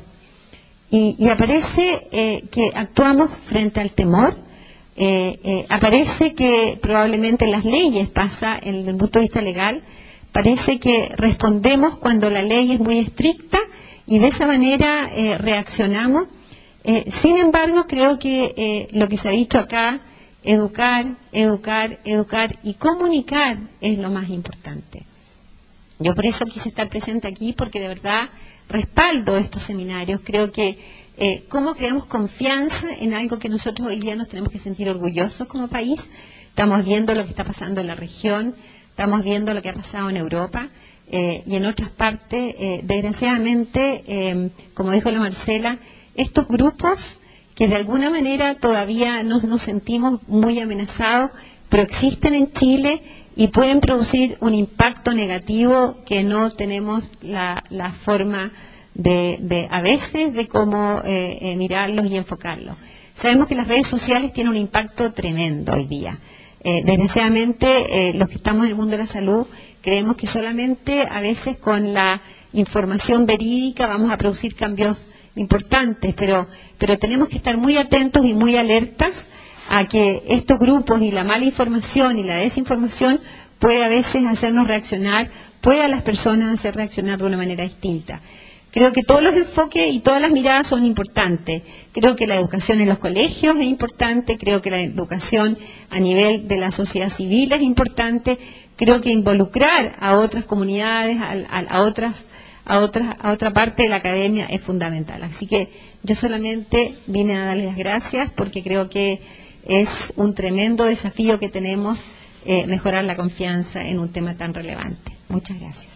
Y, y aparece eh, que actuamos frente al temor, eh, eh, aparece que probablemente las leyes pasa en el punto de vista legal, parece que respondemos cuando la ley es muy estricta y de esa manera eh, reaccionamos. Eh, sin embargo, creo que eh, lo que se ha dicho acá, educar, educar, educar y comunicar es lo más importante. Yo por eso quise estar presente aquí, porque de verdad respaldo estos seminarios. Creo que eh, cómo creamos confianza en algo que nosotros hoy día nos tenemos que sentir orgullosos como país. Estamos viendo lo que está pasando en la región, estamos viendo lo que ha pasado en Europa eh, y en otras partes. Eh, desgraciadamente, eh, como dijo la Marcela, estos grupos que de alguna manera todavía nos, nos sentimos muy amenazados, pero existen en Chile y pueden producir un impacto negativo que no tenemos la, la forma de, de, a veces, de cómo eh, eh, mirarlos y enfocarlos. Sabemos que las redes sociales tienen un impacto tremendo hoy día. Eh, desgraciadamente, eh, los que estamos en el mundo de la salud creemos que solamente a veces con la información verídica vamos a producir cambios importantes, pero, pero tenemos que estar muy atentos y muy alertas a que estos grupos y la mala información y la desinformación puede a veces hacernos reaccionar, puede a las personas hacer reaccionar de una manera distinta. Creo que todos los enfoques y todas las miradas son importantes. Creo que la educación en los colegios es importante, creo que la educación a nivel de la sociedad civil es importante, creo que involucrar a otras comunidades, a, a, a otras a otra, a otra parte de la academia es fundamental. Así que yo solamente vine a darles las gracias porque creo que es un tremendo desafío que tenemos, eh, mejorar la confianza en un tema tan relevante. Muchas gracias.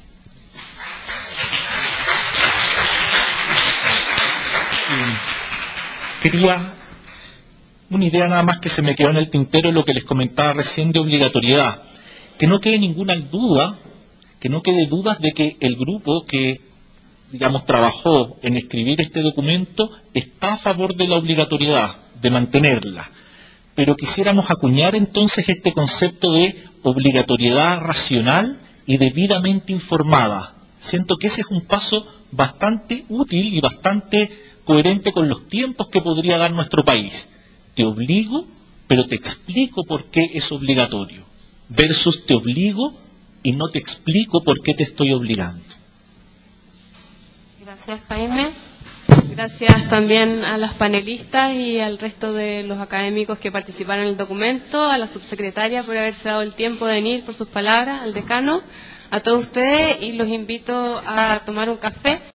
Quería una idea nada más que se me quedó en el tintero, lo que les comentaba recién de obligatoriedad. Que no quede ninguna duda, que no quede dudas de que el grupo que, digamos, trabajó en escribir este documento está a favor de la obligatoriedad, de mantenerla. Pero quisiéramos acuñar entonces este concepto de obligatoriedad racional y debidamente informada. Siento que ese es un paso bastante útil y bastante coherente con los tiempos que podría dar nuestro país. Te obligo, pero te explico por qué es obligatorio. Versus te obligo y no te explico por qué te estoy obligando. Gracias, Jaime. Gracias también a las panelistas y al resto de los académicos que participaron en el documento, a la subsecretaria por haberse dado el tiempo de venir, por sus palabras, al decano, a todos ustedes, y los invito a tomar un café.